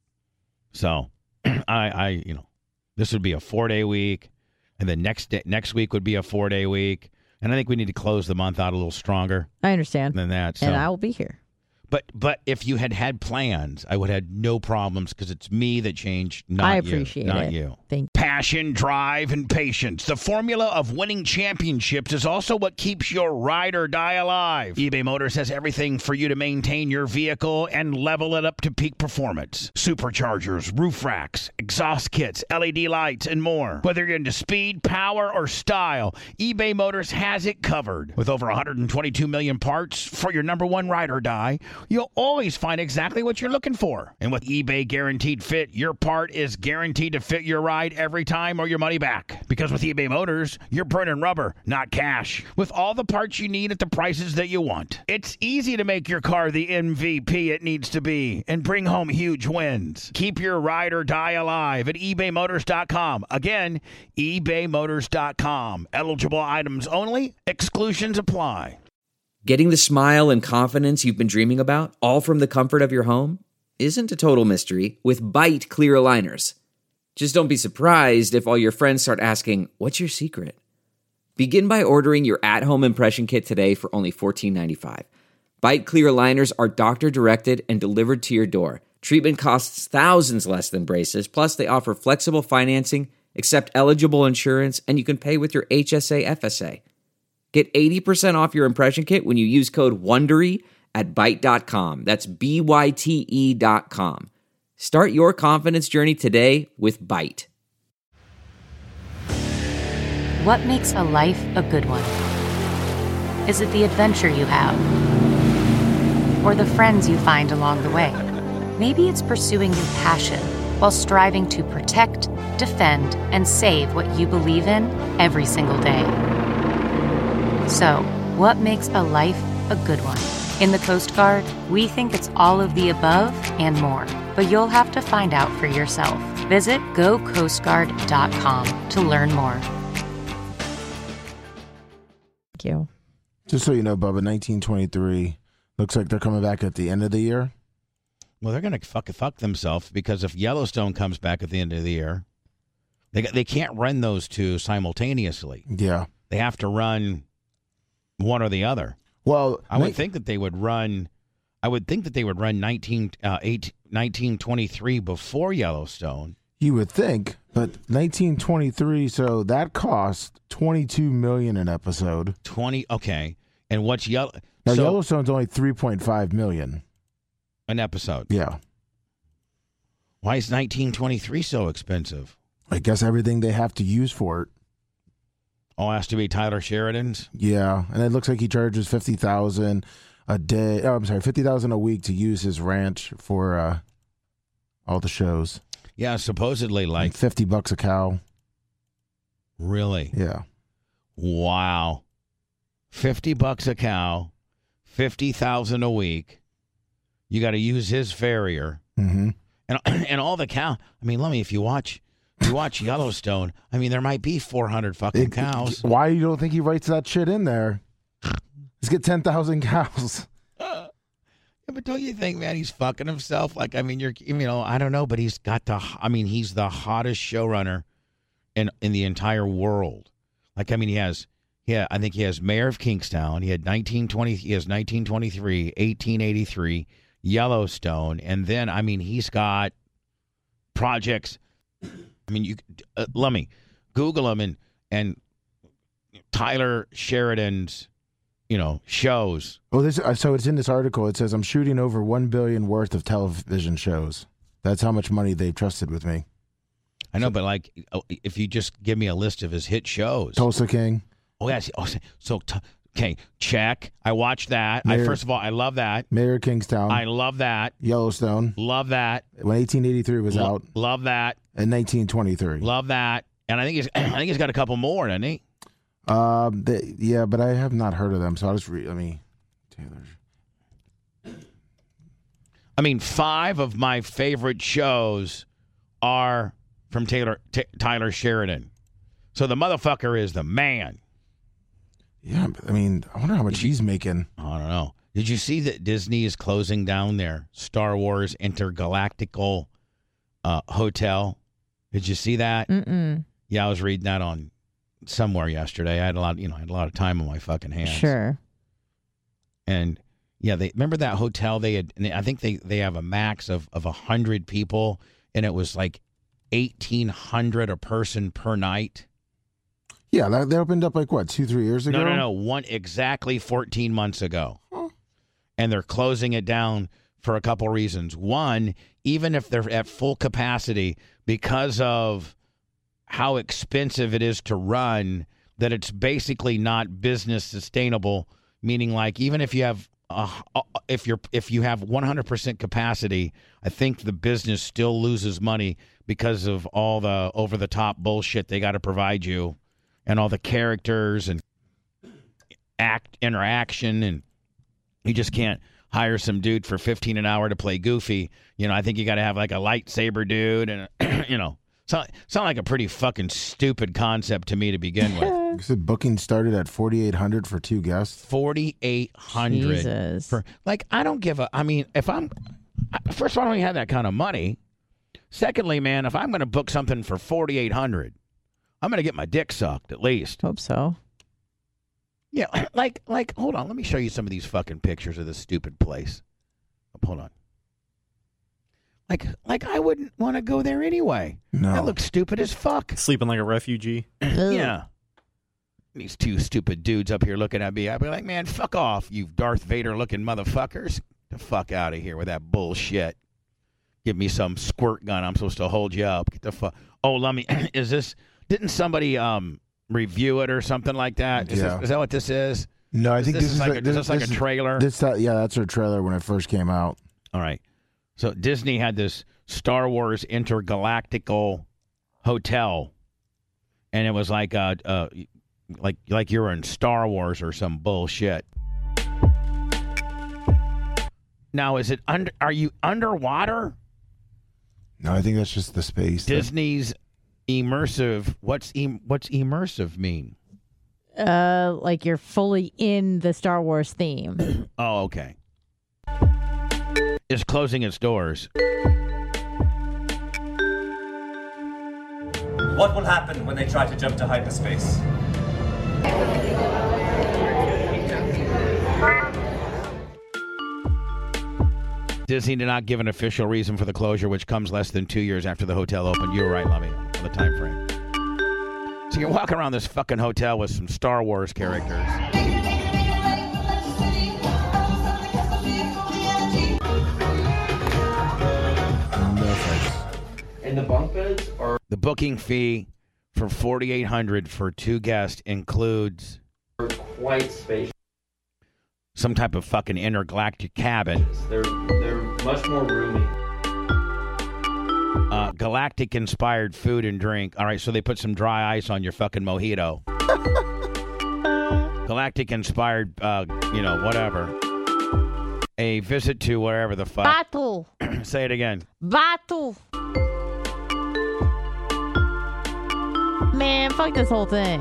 So, I this would be a 4-day week, and then next week would be a 4-day week, and I think we need to close the month out a little stronger. I understand. Than that, so. And I will be here. But if you had plans, I would have had no problems because it's me that changed, not you. I appreciate it. Not you. Thank you. Passion, drive, and patience. The formula of winning championships is also what keeps your ride or die alive. eBay Motors has everything for you to maintain your vehicle and level it up to peak performance. Superchargers, roof racks, exhaust kits, LED lights, and more. Whether you're into speed, power, or style, eBay Motors has it covered. With over 122 million parts for your number one ride or die, you'll always find exactly what you're looking for. And with eBay Guaranteed Fit, your part is guaranteed to fit your ride every time or your money back. Because with eBay Motors, you're burning rubber, not cash. With all the parts you need at the prices that you want. It's easy to make your car the MVP it needs to be and bring home huge wins. Keep your ride or die alive at ebaymotors.com. Again, ebaymotors.com. Eligible items only. Exclusions apply. Getting the smile and confidence you've been dreaming about, all from the comfort of your home, isn't a total mystery with Byte clear aligners. Just don't be surprised if all your friends start asking, "What's your secret?" Begin by ordering your at-home impression kit today for only $14.95. Byte clear aligners are doctor-directed and delivered to your door. Treatment costs thousands less than braces, plus they offer flexible financing, accept eligible insurance, and you can pay with your HSA FSA. Get 80% off your impression kit when you use code WONDERY at Byte.com. That's BYTE.com. Start your confidence journey today with Byte. What makes a life a good one? Is it the adventure you have? Or the friends you find along the way? Maybe it's pursuing your passion while striving to protect, defend, and save what you believe in every single day. So, what makes a life a good one? In the Coast Guard, we think it's all of the above and more, but you'll have to find out for yourself. Visit gocoastguard.com to learn more. Thank you. Just so you know, Bubba, 1923 looks like they're coming back at the end of the year. Well, they're going to fuck themselves because if Yellowstone comes back at the end of the year, they can't run those two simultaneously. Yeah. They have to run one or the other. Well, I would think that they would run 1923 before Yellowstone. You would think, but 1923, so that cost $22 million an episode. Okay. And what's Yellowstone's only $3.5 million an episode. Yeah. Why is 1923 so expensive? I guess everything they have to use for it. Oh, it has to be Tyler Sheridan's? Yeah, and it looks like he charges $50,000 a day. Oh, I'm sorry, $50,000 a week to use his ranch for all the shows. Yeah, supposedly like $50 a cow. Really? Yeah. Wow. $50 a cow, $50,000 a week. You got to use his farrier, and all the cow. I mean, let me. If you watch Yellowstone, I mean, there might be 400 fucking cows. Why you don't think he writes that shit in there? Let's get 10,000 cows. Yeah, but don't you think, man, he's fucking himself? Like, I mean, I don't know, but he's got he's the hottest showrunner in the entire world. Like, I mean, I think he has Mayor of Kingstown. He has 1923, 1883, Yellowstone, and then, I mean, he's got projects. I mean, let me Google him and Tyler Sheridan's shows. Well, so it's in this article. It says I'm shooting over $1 billion worth of television shows. That's how much money they trusted with me. I know, but like, if you just give me a list of his hit shows. Tulsa King. Oh, yes. Okay, check. I watched that. First of all, I love that. Mayor of Kingstown. I love that. Yellowstone. Love that. When 1883 was out. Love that. In 1923. Love that. And I think he's got a couple more, doesn't he? Yeah, but I have not heard of them, so I'll just read. Taylor's. 5 of my favorite shows are from Tyler Sheridan. So the motherfucker is the man. Yeah, I wonder how much he's making. I don't know. Did you see that Disney is closing down their Star Wars Intergalactical hotel? Did you see that? Mm-mm. Yeah, I was reading that on somewhere yesterday. I had a lot of time on my fucking hands. Sure. And yeah, remember that hotel they had. I think they have a max of 100 people, and it was like $1,800 a person per night. Yeah, they opened up like what, 2-3 years ago? No. Exactly 14 months ago. Huh. And they're closing it down for a couple reasons. One, even if they're at full capacity, because of how expensive it is to run, that it's basically not business sustainable. Meaning, like, even if you have if you have 100% capacity, I think the business still loses money because of all the over the top bullshit they got to provide you. And all the characters and interaction, and you just can't hire some dude for $15 an hour to play Goofy. I think you got to have like a lightsaber dude, and sound like a pretty fucking stupid concept to me to begin with. You said booking started at $4,800 for 2 guests. $4,800 Jesus. for I don't give a. If I'm first of all, I don't have that kind of money. Secondly, man, if I'm going to book something for $4,800. I'm going to get my dick sucked, at least. Hope so. Yeah, like, hold on. Let me show you some of these fucking pictures of this stupid place. Hold on. Like I wouldn't want to go there anyway. No. That looks stupid as fuck. Sleeping like a refugee. Yeah. These two stupid dudes up here looking at me. I'd be like, man, fuck off, you Darth Vader-looking motherfuckers. Get the fuck out of here with that bullshit. Give me some squirt gun. I'm supposed to hold you up. Get the fuck. Oh, let me. Is this... Didn't somebody review it or something like that? Is that what this is? No, I think this is like a trailer. Yeah, that's her trailer when it first came out. All right. So Disney had this Star Wars Intergalactical hotel, and it was like like you were in Star Wars or some bullshit. Now, is it are you underwater? No, I think that's just the space. Disney's immersive. What's immersive mean? Like you're fully in the Star Wars theme. Oh, okay. It's closing its doors. What will happen when they try to jump to hyperspace? Disney did not give an official reason for the closure, which comes less than 2 years after the hotel opened. You were right, Lummy, on the time frame. So you're walking around this fucking hotel with some Star Wars characters. And the bunk beds are... The booking fee for $4,800 for 2 guests includes... quite spacious. Some type of fucking intergalactic cabin. They're much more roomy. Galactic-inspired food and drink. All right, so they put some dry ice on your fucking mojito. Galactic-inspired, whatever. A visit to wherever the fuck. Battle. Say it again. Battle. Man, fuck this whole thing.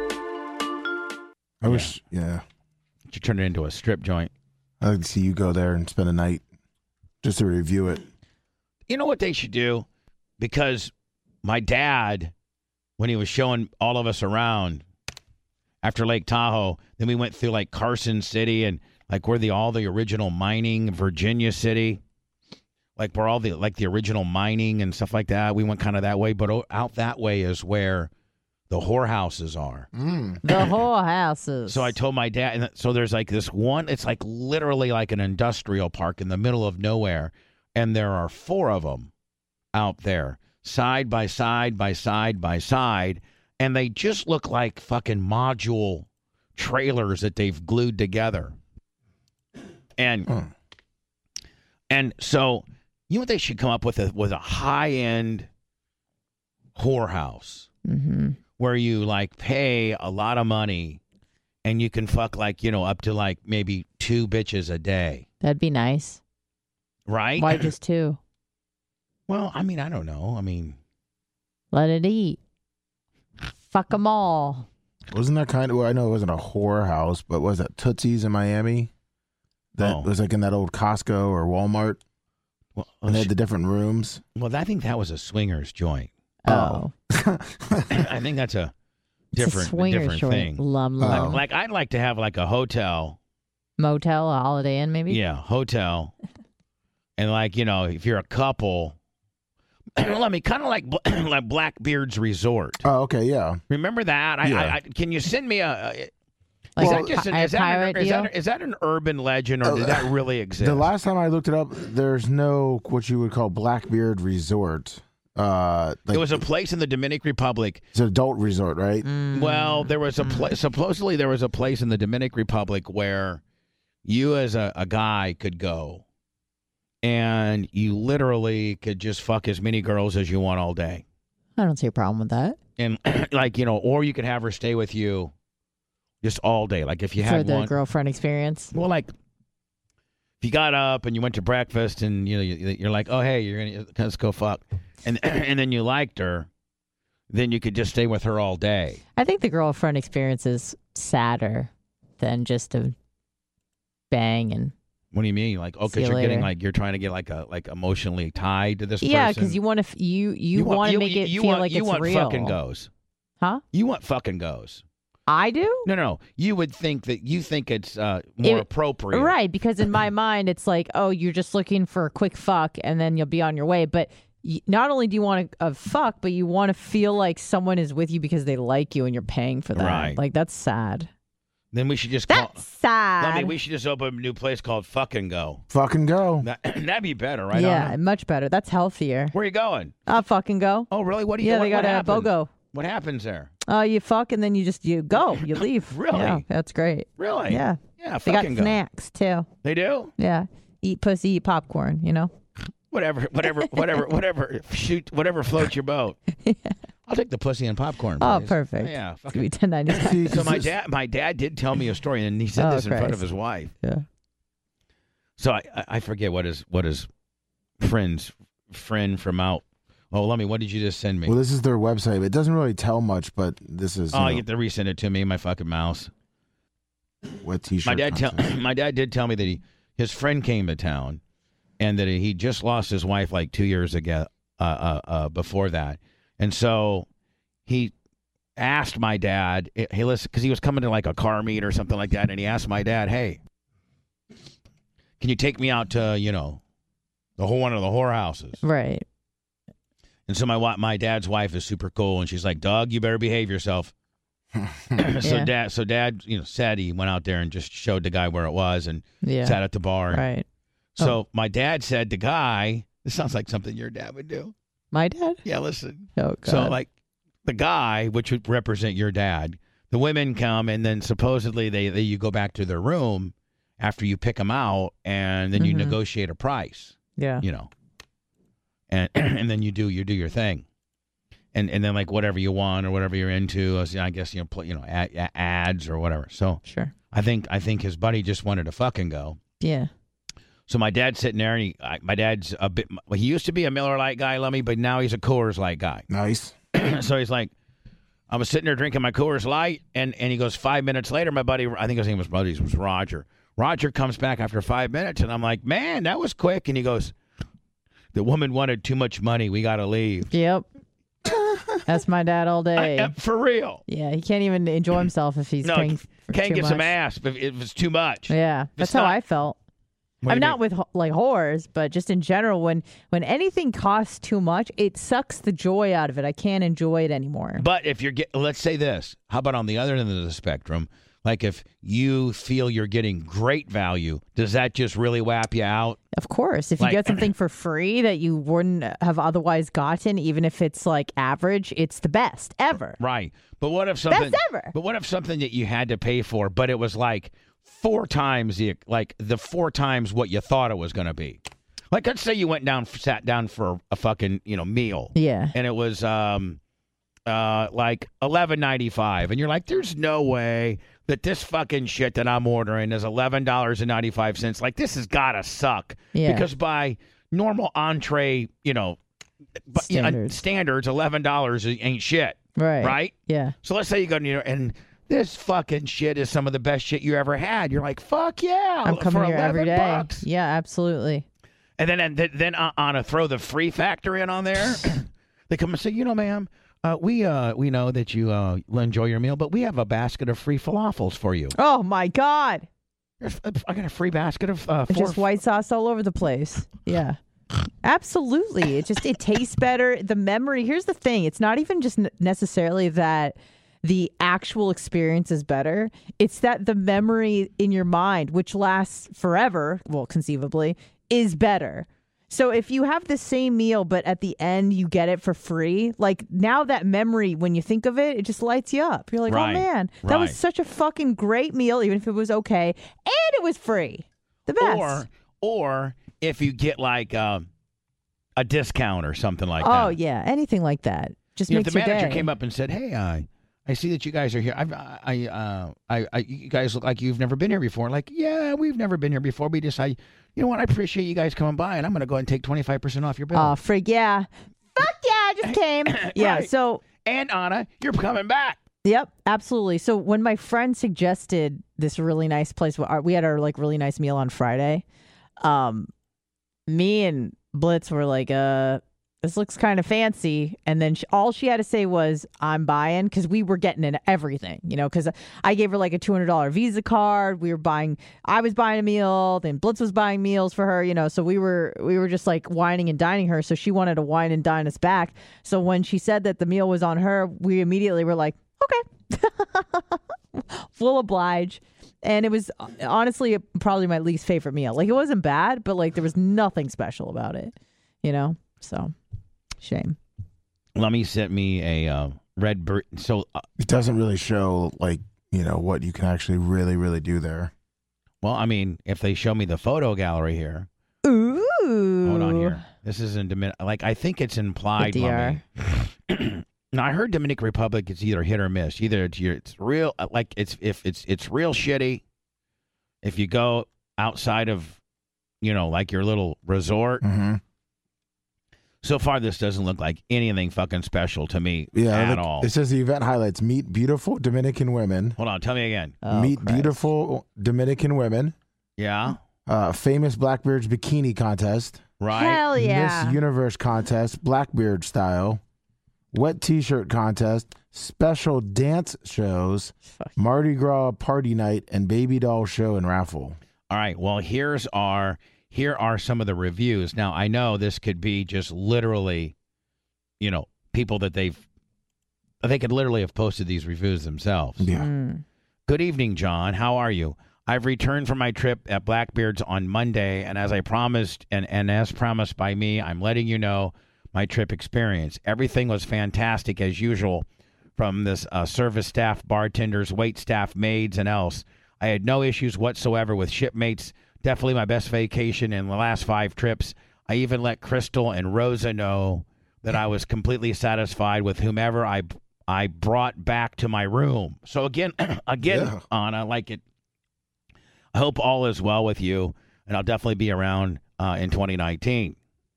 I wish, yeah. You turn it into a strip joint. I'd like to see you go there and spend a night just to review it. You know what they should do? Because my dad, when he was showing all of us around after Lake Tahoe, then we went through like Carson City and like where all the original mining, Virginia City, like where all the original mining and stuff like that. We went kind of that way, but out that way is where the whorehouses are. The whorehouses. So I told my dad, and so there's like this one, it's like literally like an industrial park in the middle of nowhere, and there are 4 of them out there, side by side by side by side, and they just look like fucking module trailers that they've glued together. And so, you know what they should come up with? A high-end whorehouse where you like pay a lot of money and you can fuck like, up to like maybe 2 bitches a day. That'd be nice. Right? Why just 2? Well, I mean, I don't know. I mean, let it eat. Fuck them all. Wasn't that kind of, well, I know it wasn't a whorehouse, but was that Tootsie's in Miami? That was like in that old Costco or Walmart. Well, and they had the different rooms. Well, I think that was a swingers joint. Oh. I think that's a different thing. Like I'd like to have like a hotel. Motel, a Holiday Inn maybe? Yeah, hotel. And like, if you're a couple, let me kind of like Blackbeard's Resort. Oh, okay, yeah. Remember that? Yeah. Can you send me a... Is that an urban legend, or did that really exist? The last time I looked it up, there's no what you would call Blackbeard Resort. It was a place in the Dominican Republic. It's an adult resort, right? Well, there was a place. Supposedly, there was a place in the Dominican Republic where you, as a guy, could go, and you literally could just fuck as many girls as you want all day. I don't see a problem with that. And or you could have her stay with you. Just all day, like if you had for the one girlfriend experience. Well, like if you got up and you went to breakfast and you're like, oh hey, let's go fuck, and then you liked her, then you could just stay with her all day. I think the girlfriend experience is sadder than just a bang and. What do you mean? Like, oh, because you're getting you're trying to get like emotionally tied to this person. Yeah, because you want to you want to make it feel like it's real. You want fucking goes, huh? You want fucking goes. I do? No. You would think that it's more appropriate. Right, because in my mind, it's like, oh, you're just looking for a quick fuck and then you'll be on your way. But not only do you want a fuck, but you want to feel like someone is with you because they like you and you're paying for that. Right. Like, that's sad. Then we should just That's sad. I mean, we should just open a new place called Fuck and Go. Fuck and Go. That'd be better, right? Yeah, much better. That's healthier. Where are you going? Fuck and Go. Oh, really? What do you? Yeah, they got a BOGO. What happens there? You fuck and then you go. You leave. Really? Yeah, that's great. Really? Yeah. Yeah, they got fucking go. snacks too. They do? Yeah. Eat pussy, eat popcorn, Whatever. Shoot, whatever floats your boat. Yeah. I'll take the pussy and popcorn, please. Oh, perfect. Yeah. It's gonna be $10.95. So my dad did tell me a story, and he said this in front of his wife. Yeah. So I forget what his friend from out. Oh, let me. What did you just send me? Well, this is their website. It doesn't really tell much, but this is. Oh, you get to resend it to me, my fucking mouse. What T-shirt? My dad did tell me that his friend came to town, and that he just lost his wife like 2 years ago. Before that, and so he asked my dad. Hey, listen, because he was coming to like a car meet or something like that, and he asked my dad, "Hey, can you take me out to the whole one of the whorehouses?" Right. And so my dad's wife is super cool, and she's like, "Doug, you better behave yourself." So dad, said he went out there and just showed the guy where it was and sat at the bar. Right. So my dad said the guy, this sounds like something your dad would do. My dad? Yeah, listen. Oh, God. So like the guy, which would represent your dad, the women come and then supposedly you go back to their room after you pick them out, and then you negotiate a price. Yeah. And then you do your thing, and then like whatever you want or whatever you're into, I guess ads or whatever. So sure, I think his buddy just wanted to fucking go. Yeah. So my dad's sitting there, and my dad's a bit. He used to be a Miller Lite guy, Lummy, but now he's a Coors Light guy. Nice. So he's like, I was sitting there drinking my Coors Light, and he goes 5 minutes later. My buddy, I think his name was Roger. Roger comes back after 5 minutes, and I'm like, man, that was quick. And he goes, the woman wanted too much money. We got to leave. Yep. That's my dad all day. For real. Yeah, he can't even enjoy himself if he's paying for can't too get much. some ass if it's too much. Yeah, that's how I felt. I'm not with like whores, but just in general, when anything costs too much, it sucks the joy out of it. I can't enjoy it anymore. But if you're let's say this, how about on the other end of the spectrum? Like if you feel you're getting great value, does that just really whap you out? Of course. If you get something for free that you wouldn't have otherwise gotten, even if it's like average, it's the best ever. Right. But what if something Best ever. But what if something that you had to pay for, but it was like 4 times the 4 times what you thought it was going to be? Like let's say you sat down for a fucking, meal. Yeah. And it was like $11.95 and you're like, there's no way that this fucking shit that I'm ordering is $11.95. Like, this has got to suck. Yeah. Because by normal entree, standards, $11 ain't shit. Right. Right? Yeah. So let's say you go, and this fucking shit is some of the best shit you ever had. You're like, fuck yeah. I'm coming for here every day. $11. Yeah, absolutely. And then on throw the free factor in on there, they come and say, ma'am, we know that you enjoy your meal, but we have a basket of free falafels for you. Oh my God! I got a free basket of just white sauce all over the place. Yeah, absolutely. It tastes better. The memory. Here's the thing. It's not even just necessarily that the actual experience is better. It's that the memory in your mind, which lasts forever, well, conceivably, is better. So if you have the same meal, but at the end you get it for free, like now that memory, when you think of it, it just lights you up. You're like, right. Oh man, that was such a fucking great meal, even if it was okay, and it was free. The best. Or if you get like a discount or something like that. Oh yeah, anything like that. Just makes if the your manager day. came up and said, "Hey, I see that you guys are here. You guys look like you've never been here before." Like, yeah, we've never been here before. We decided, you know what? I appreciate you guys coming by, and I'm going to go ahead and take 25% off your bill. Oh, frig yeah. Fuck yeah, I just came. Yeah, Right. so. And Anna, you're coming back. Yep, absolutely. So when my friend suggested this really nice place, we had our like really nice meal on Friday. Me and Blitz were like, this looks kind of fancy. And then all she had to say was, I'm buying, because we were getting in everything, because I gave her like a $200 Visa card. I was buying a meal. Then Blitz was buying meals for her, so we were just like whining and dining her. So she wanted to wine and dine us back. So when she said that the meal was on her, we immediately were like, okay, we'll oblige. And it was honestly probably my least favorite meal. Like, it wasn't bad, but like there was nothing special about it, so shame. Lummy sent me a red so it doesn't really show like what you can actually really, really do there. well, I mean, if they show me the photo gallery here. Ooh. Hold on here. This isn't like I think it's implied. DR. Now I heard Dominican Republic is either hit or miss. Either it's real, like it's real shitty. If you go outside of, like your little resort. Mm-hmm. So far, this doesn't look like anything fucking special to me at all. It says the event highlights: meet beautiful Dominican women. Hold on, tell me again. Meet beautiful Dominican women. Yeah. Famous Blackbeard's bikini contest. Right. Hell yeah. Miss Universe contest, Blackbeard style. Wet T-shirt contest, special dance shows, Mardi Gras party night, and baby doll show and raffle. All right. Well, here are some of the reviews. Now, I know this could be just literally, people that they could literally have posted these reviews themselves. Yeah. Good evening, John. How are you? I've returned from my trip at Blackbeard's on Monday, and as I promised, and as promised by me, I'm letting you know my trip experience. Everything was fantastic as usual, from this service staff, bartenders, wait staff, maids, and else. I had no issues whatsoever with shipmates. Definitely my best vacation in the last 5 trips. I even let Crystal and Rosa know that I was completely satisfied with whomever I brought back to my room. So again, Yeah. Anna, like it. I hope all is well with you, and I'll definitely be around in 2019.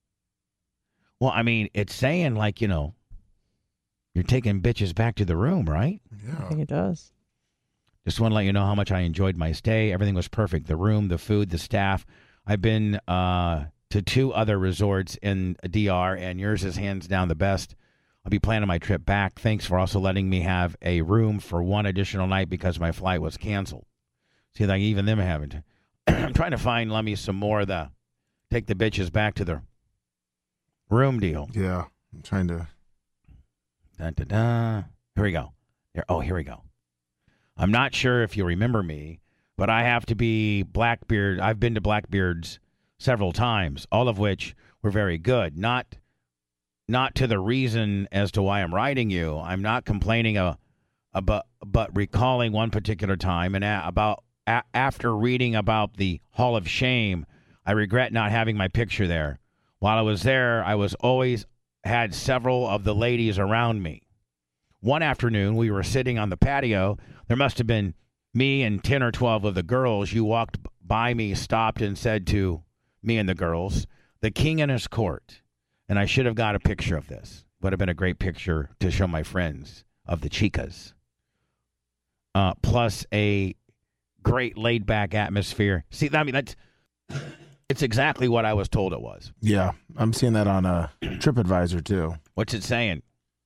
Well, I mean, it's saying like, you're taking bitches back to the room, right? I think it does. Just want to let you know how much I enjoyed my stay. Everything was perfect. The room, the food, the staff. I've been to 2 other resorts in DR, and yours is hands down the best. I'll be planning my trip back. Thanks for also letting me have a room for 1 additional night because my flight was canceled. See, like even them haven't. I'm trying to find Lemmy some more of the take the bitches back to the room deal. Yeah, I'm trying to. Here we go. Here we go. I'm not sure if you remember me, but I have to be Blackbeard. I've been to Blackbeard's several times, all of which were very good. Not to the reason as to why I'm writing you. I'm not complaining but recalling one particular time and after reading about the Hall of Shame, I regret not having my picture there. While I was there, I was always had several of the ladies around me. One afternoon, we were sitting on the patio. There must have been me and 10 or 12 of the girls. You walked by me, stopped, and said to me and the girls, "The king and his court." And I should have got a picture of this. Would have been a great picture to show my friends of the chicas. Plus a great laid-back atmosphere. See, I mean, it's exactly what I was told it was. Yeah, I'm seeing that on TripAdvisor, too. What's it saying?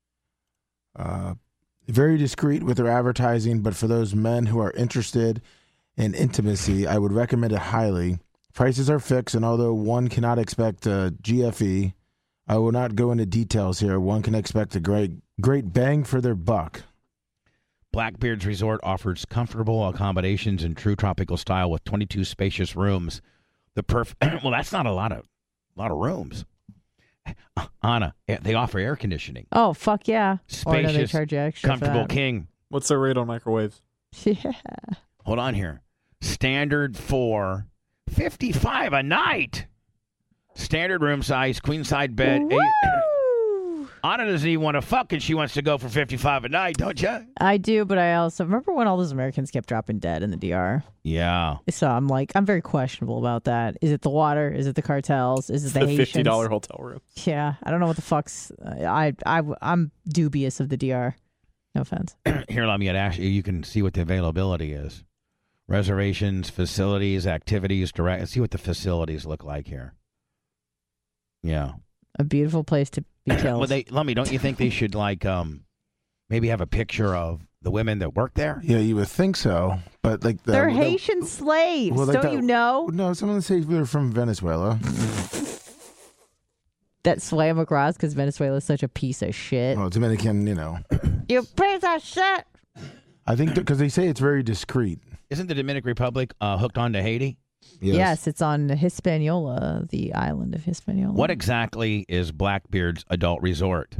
Very discreet with their advertising, but for those men who are interested in intimacy, I would recommend it highly. Prices are fixed, and although one cannot expect a GFE, I will not go into details here. One can expect a great bang for their buck. Blackbeard's Resort offers comfortable accommodations in true tropical style with 22 spacious rooms. Well, that's not a lot of rooms. Anna, they offer air conditioning. Oh, fuck yeah. Spacious, or do they charge you extra comfortable for that? king. What's their rate on microwaves? Yeah. Hold on here. Standard for $55 a night. Standard room size, queen side bed. Anna doesn't even want to fuck, and she wants to go for $55 a night, don't you? I do, but I also remember when all those Americans kept dropping dead in the DR. Yeah. So I'm very questionable about that. Is it the water? Is it the cartels? Is it the Haitians? $50 hotel room. Yeah, I don't know what the fuck's. I'm dubious of the DR. No offense. Here, let me ask you. You can see what the availability is. Reservations, facilities, activities, direct. See what the facilities look like here. Yeah. A beautiful place to be killed. Well, don't you think they should maybe have a picture of the women that work there? Yeah, you would think so, but they're Haitian slaves. Well, don't you know? No, some of them say they're from Venezuela. That sway them across because Venezuela is such a piece of shit. Well, Dominican, You piece of shit. I think because they say it's very discreet. Isn't the Dominican Republic hooked onto Haiti? Yes, it's on Hispaniola, the island of Hispaniola. What exactly is Blackbeard's adult resort?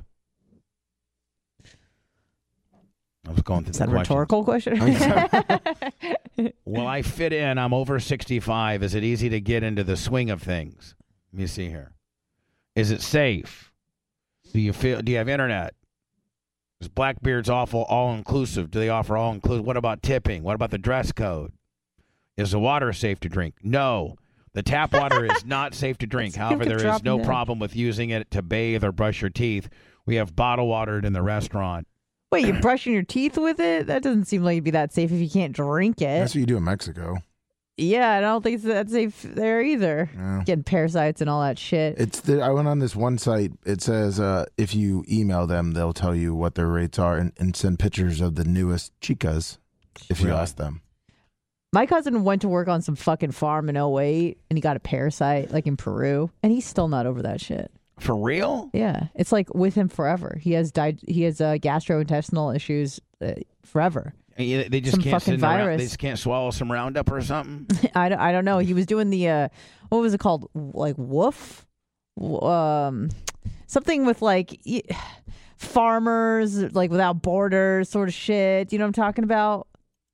I was going through the questions. Is that a rhetorical question? Will I fit in? I'm over 65. Is it easy to get into the swing of things? Let me see here. Is it safe? Do you have internet? Is Blackbeard's all-inclusive? Do they offer all-inclusive? What about tipping? What about the dress code? Is the water safe to drink? No. The tap water is not safe to drink. However, there is no problem with using it to bathe or brush your teeth. We have bottled water in the restaurant. Wait, you're brushing your teeth with it? That doesn't seem like it'd be that safe if you can't drink it. That's what you do in Mexico. Yeah, I don't think it's that safe there either. Yeah. Getting parasites and all that shit. I went on this one site. It says if you email them, they'll tell you what their rates are and send pictures of the newest chicas if you ask them. My cousin went to work on some fucking farm in 2008, and he got a parasite, like in Peru, and he's still not over that shit. For real? Yeah, it's like with him forever. He has gastrointestinal issues forever. They just can't send virus. They just can't swallow some Roundup or something. I don't know. He was doing the what was it called? Like woof, something with like farmers like without borders sort of shit. You know what I'm talking about?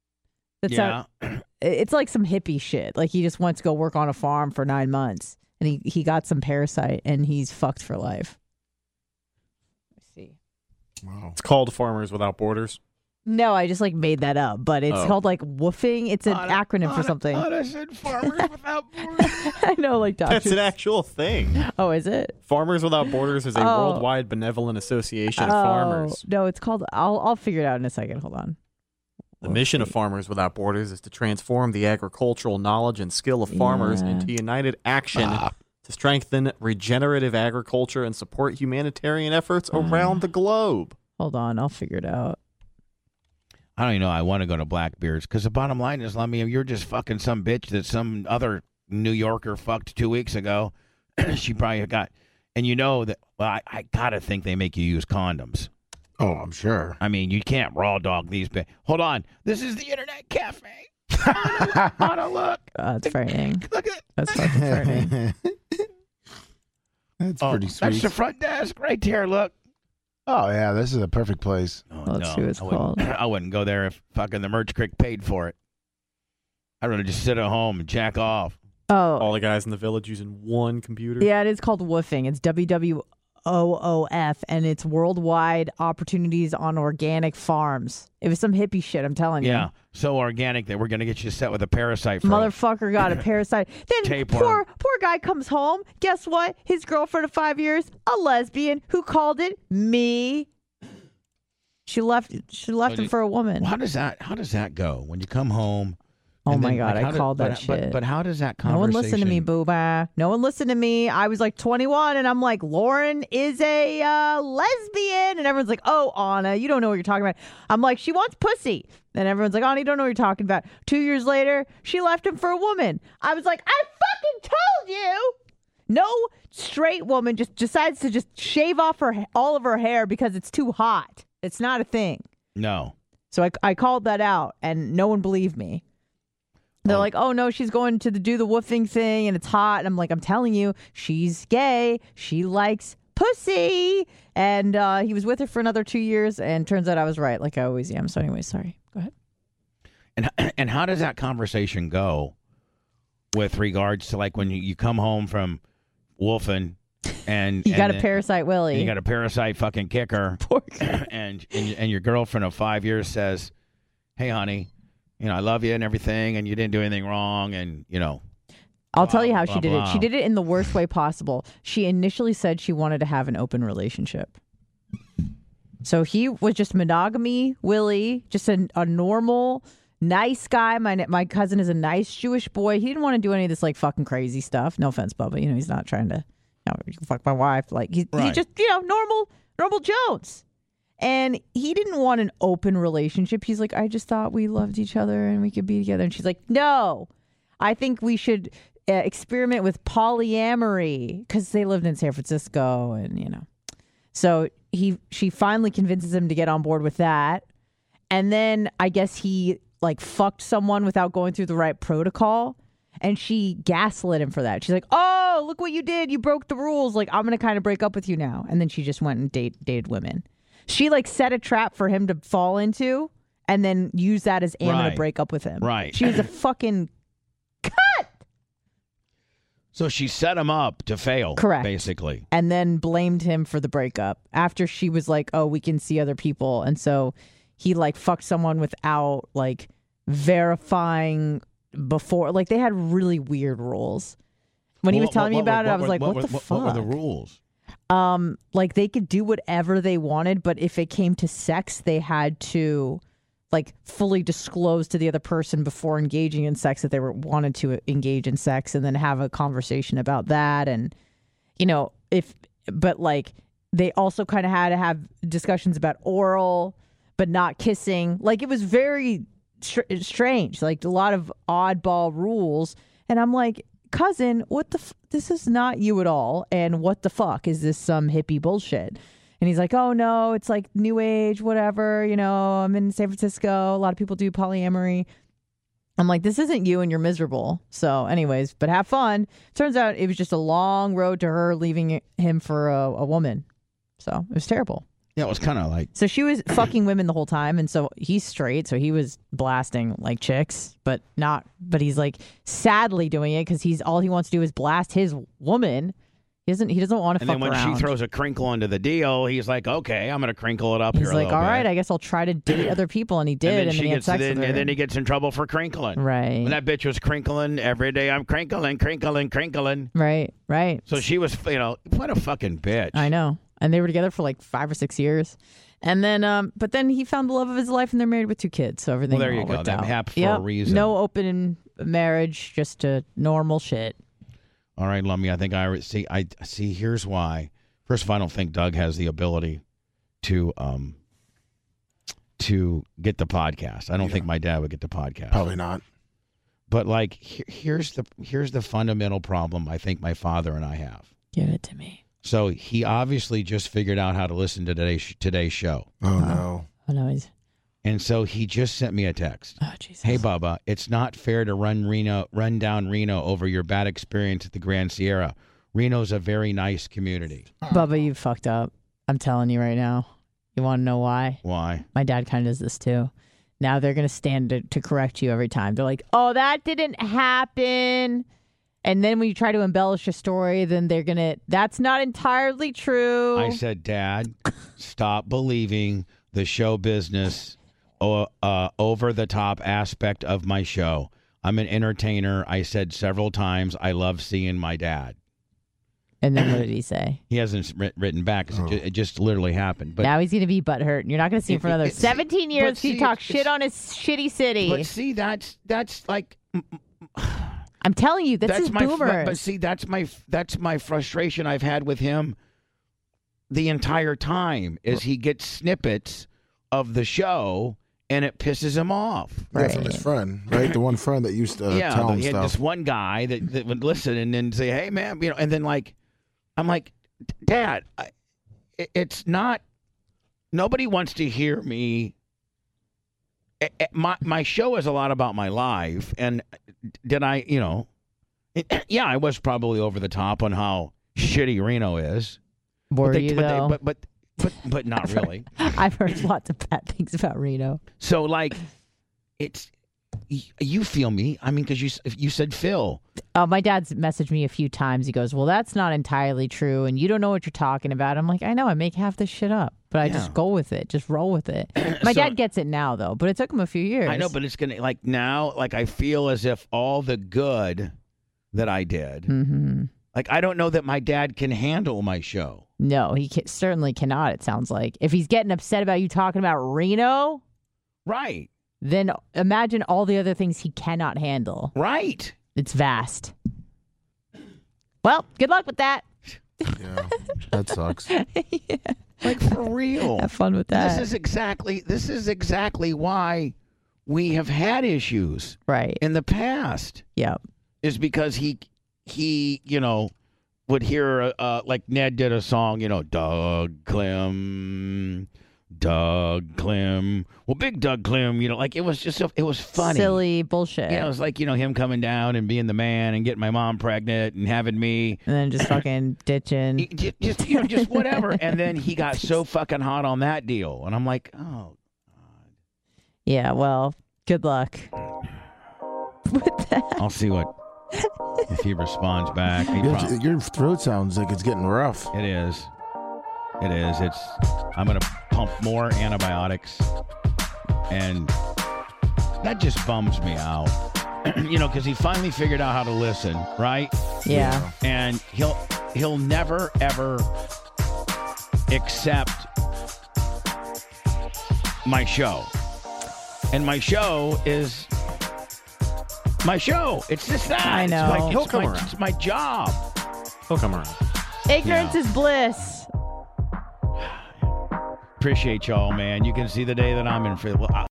It's like some hippie shit. Like he just wants to go work on a farm for 9 months, and he got some parasite, and he's fucked for life. Let's see. Wow. It's called Farmers Without Borders. No, I just like made that up, but it's called like woofing. It's an acronym for something. I said Farmers Without Borders. I know, like doctors. That's an actual thing. Oh, is it? Farmers Without Borders is a worldwide benevolent association of farmers. No, it's called. I'll figure it out in a second. Hold on. The mission of Farmers Without Borders is to transform the agricultural knowledge and skill of farmers into united action to strengthen regenerative agriculture and support humanitarian efforts around the globe. Hold on, I'll figure it out. I don't even know I want to go to Blackbeard's because the bottom line is, Lummy, you're just fucking some bitch that some other New Yorker fucked 2 weeks ago. She probably got, and you know that, well, I got to think they make you use condoms. Oh, I'm sure. I mean, you can't raw dog these. Hold on. This is the internet cafe. Anna, look. That's frightening. Look at it. That's fucking frightening. That's pretty sweet. That's the front desk right there. Look. Oh, yeah, this is a perfect place. Oh, Let's see what it's called. I wouldn't go there if fucking the Merch Creek paid for it. I'd rather just sit at home and jack off. Oh. All the guys in the village using one computer. Yeah, it is called woofing. It's WWOOF, and it's worldwide opportunities on organic farms. It was some hippie shit, I'm telling you. Yeah, so organic that we're going to get you set with a parasite first. Motherfucker got a parasite. Then Tapeworm. poor guy comes home. Guess what? His girlfriend of 5 years, a lesbian, who called it me. She left him for a woman. How does that go when you come home? Oh and my then, God, like, I called that shit. But how does that No conversation? one listened to me, booba. No one listened to me. I was like 21, and I'm like, Lauren is a lesbian. And everyone's like, oh, Anna, you don't know what you're talking about. I'm like, she wants pussy. And everyone's like, Anna, you don't know what you're talking about. 2 years later, she left him for a woman. I was like, I fucking told you. No straight woman just decides to just shave off all of her hair because it's too hot. It's not a thing. No. So I called that out, and no one believed me. They're like, oh, no, she's going to do the woofing thing, and it's hot. And I'm like, I'm telling you, she's gay. She likes pussy. And he was with her for another 2 years, and turns out I was right, like I always am. So anyway, sorry. Go ahead. And how does that conversation go with regards to, like, when you come home from woofing and you got a parasite Willie. And you got a parasite fucking kicker. Poor guy. and your girlfriend of 5 years says, hey, honey, I love you and everything, and you didn't do anything wrong, and, I'll tell you how blah, she did blah. it. She did it in the worst way possible. She initially said she wanted to have an open relationship. So he was just monogamy, Willie, just a normal, nice guy. My cousin is a nice Jewish boy. He didn't want to do any of this, like, fucking crazy stuff. No offense, Bubba. He's not trying to fuck my wife. Like, he just, normal Jones. And he didn't want an open relationship. He's like, I just thought we loved each other and we could be together. And she's like, no, I think we should experiment with polyamory, because they lived in San Francisco, and So she finally convinces him to get on board with that. And then I guess he like fucked someone without going through the right protocol. And she gaslit him for that. She's like, oh, look what you did. You broke the rules. Like, I'm going to kind of break up with you now. And then she just went and dated women. She like set a trap for him to fall into and then use that as ammo to break up with him. Right. She was a fucking cut. So she set him up to fail. Correct. Basically. And then blamed him for the breakup after she was like, oh, we can see other people. And so he like fucked someone without like verifying before. Like, they had really weird rules. When he was telling me about it, I was like, what the fuck? What were the rules? Like, they could do whatever they wanted, but if it came to sex, they had to like fully disclose to the other person before engaging in sex that they wanted to engage in sex, and then have a conversation about that. And but like they also kind of had to have discussions about oral, but not kissing. Like, it was very strange, like a lot of oddball rules. And I'm like, cousin, what the this is not you at all, and what the fuck is this, some hippie bullshit? And he's like, oh no, it's like new age, whatever, I'm in San Francisco, a lot of people do polyamory. I'm like, this isn't you, and you're miserable. So anyways, but have fun. Turns out it was just a long road to her leaving him for a woman. So it was terrible. Yeah, it was kind of like... So she was fucking women the whole time, and so he's straight, so he was blasting like chicks, but he's like sadly doing it because all he wants to do is blast his woman. He doesn't want to fuck around. And then when she throws a crinkle into the deal, he's like, okay, I'm going to crinkle it up here a little bit. He's like, all right, I guess I'll try to date other people, and he did, and then he had sex with her. And then he gets in trouble for crinkling. Right. And that bitch was crinkling every day. I'm crinkling. Right. So she was, what a fucking bitch. I know. And they were together for like 5 or 6 years. And then, but then he found the love of his life, and they're married with 2 kids. So everything there you go. worked That out. happened for a reason. No open marriage, just a normal shit. All right, Lummy, I think I see. Here's why. First of all, I don't think Doug has the ability to to get the podcast. I don't think my dad would get the podcast. Probably not. But like, here's the fundamental problem I think my father and I have. Give it to me. So he obviously just figured out how to listen to today's show. Oh no. Oh no, he's. And so he just sent me a text. Oh Jesus. Hey Bubba, it's not fair to run down Reno over your bad experience at the Grand Sierra. Reno's a very nice community. Bubba, you fucked up. I'm telling you right now. You want to know why? Why? My dad kind of does this too. Now they're going to stand to correct you every time. They're like, oh, that didn't happen. And then when you try to embellish a story, then they're going to, that's not entirely true. I said, Dad, stop believing the show business over the top aspect of my show. I'm an entertainer. I said several times, I love seeing my dad. And then what did he say? He hasn't written back. 'Cause it just literally happened. But now he's going to be butthurt. And you're not going to see him for another 17 years if you talk shit on his shitty city. But see, that's like... I'm telling you, that's his boomers. But see, that's my frustration I've had with him the entire time, is he gets snippets of the show and it pisses him off. Right. From his friend, right? The one friend that used to tell him he had stuff. this one guy that would listen and then say, hey, man, and then like, I'm like, Dad, it's not, nobody wants to hear me. My show is a lot about my life. And did I, I was probably over the top on how shitty Reno is. Were you, though? But not really. I've heard lots of bad things about Reno. So, like, it's, you feel me. I mean, because you said Phil. My dad's messaged me a few times. He goes, well, that's not entirely true, and you don't know what you're talking about. I'm like, I know. I make half this shit up, but I just go with it. Just roll with it. My dad gets it now, though, but it took him a few years. I know, but it's going to, like, now, like, I feel as if all the good that I did, like, I don't know that my dad can handle my show. No, he certainly cannot, it sounds like. If he's getting upset about you talking about Reno. Right. Then imagine all the other things he cannot handle. Right. It's vast. Well, good luck with that. Yeah, that sucks. Yeah. Like, for real. Have fun with that. This is exactly why we have had issues. Right. In the past. Yep. Is because he would hear, like Ned did a song, Doug Clem. Well, Big Doug Clem, like it was just, it was funny. Silly bullshit. It was like, him coming down and being the man and getting my mom pregnant and having me. And then just fucking ditching. Just whatever. And then he got so fucking hot on that deal. And I'm like, oh, God. Yeah, well, good luck with that. I'll see if he responds back. Your throat sounds like it's getting rough. It is. I'm going to pump more antibiotics, and that just bums me out. Because he finally figured out how to listen, right? Yeah. And he'll never ever accept my show. And my show is my show. It's just that. I know. It's my job. He'll come around. Ignorance is bliss. Appreciate y'all, man. You can see the day that I'm in.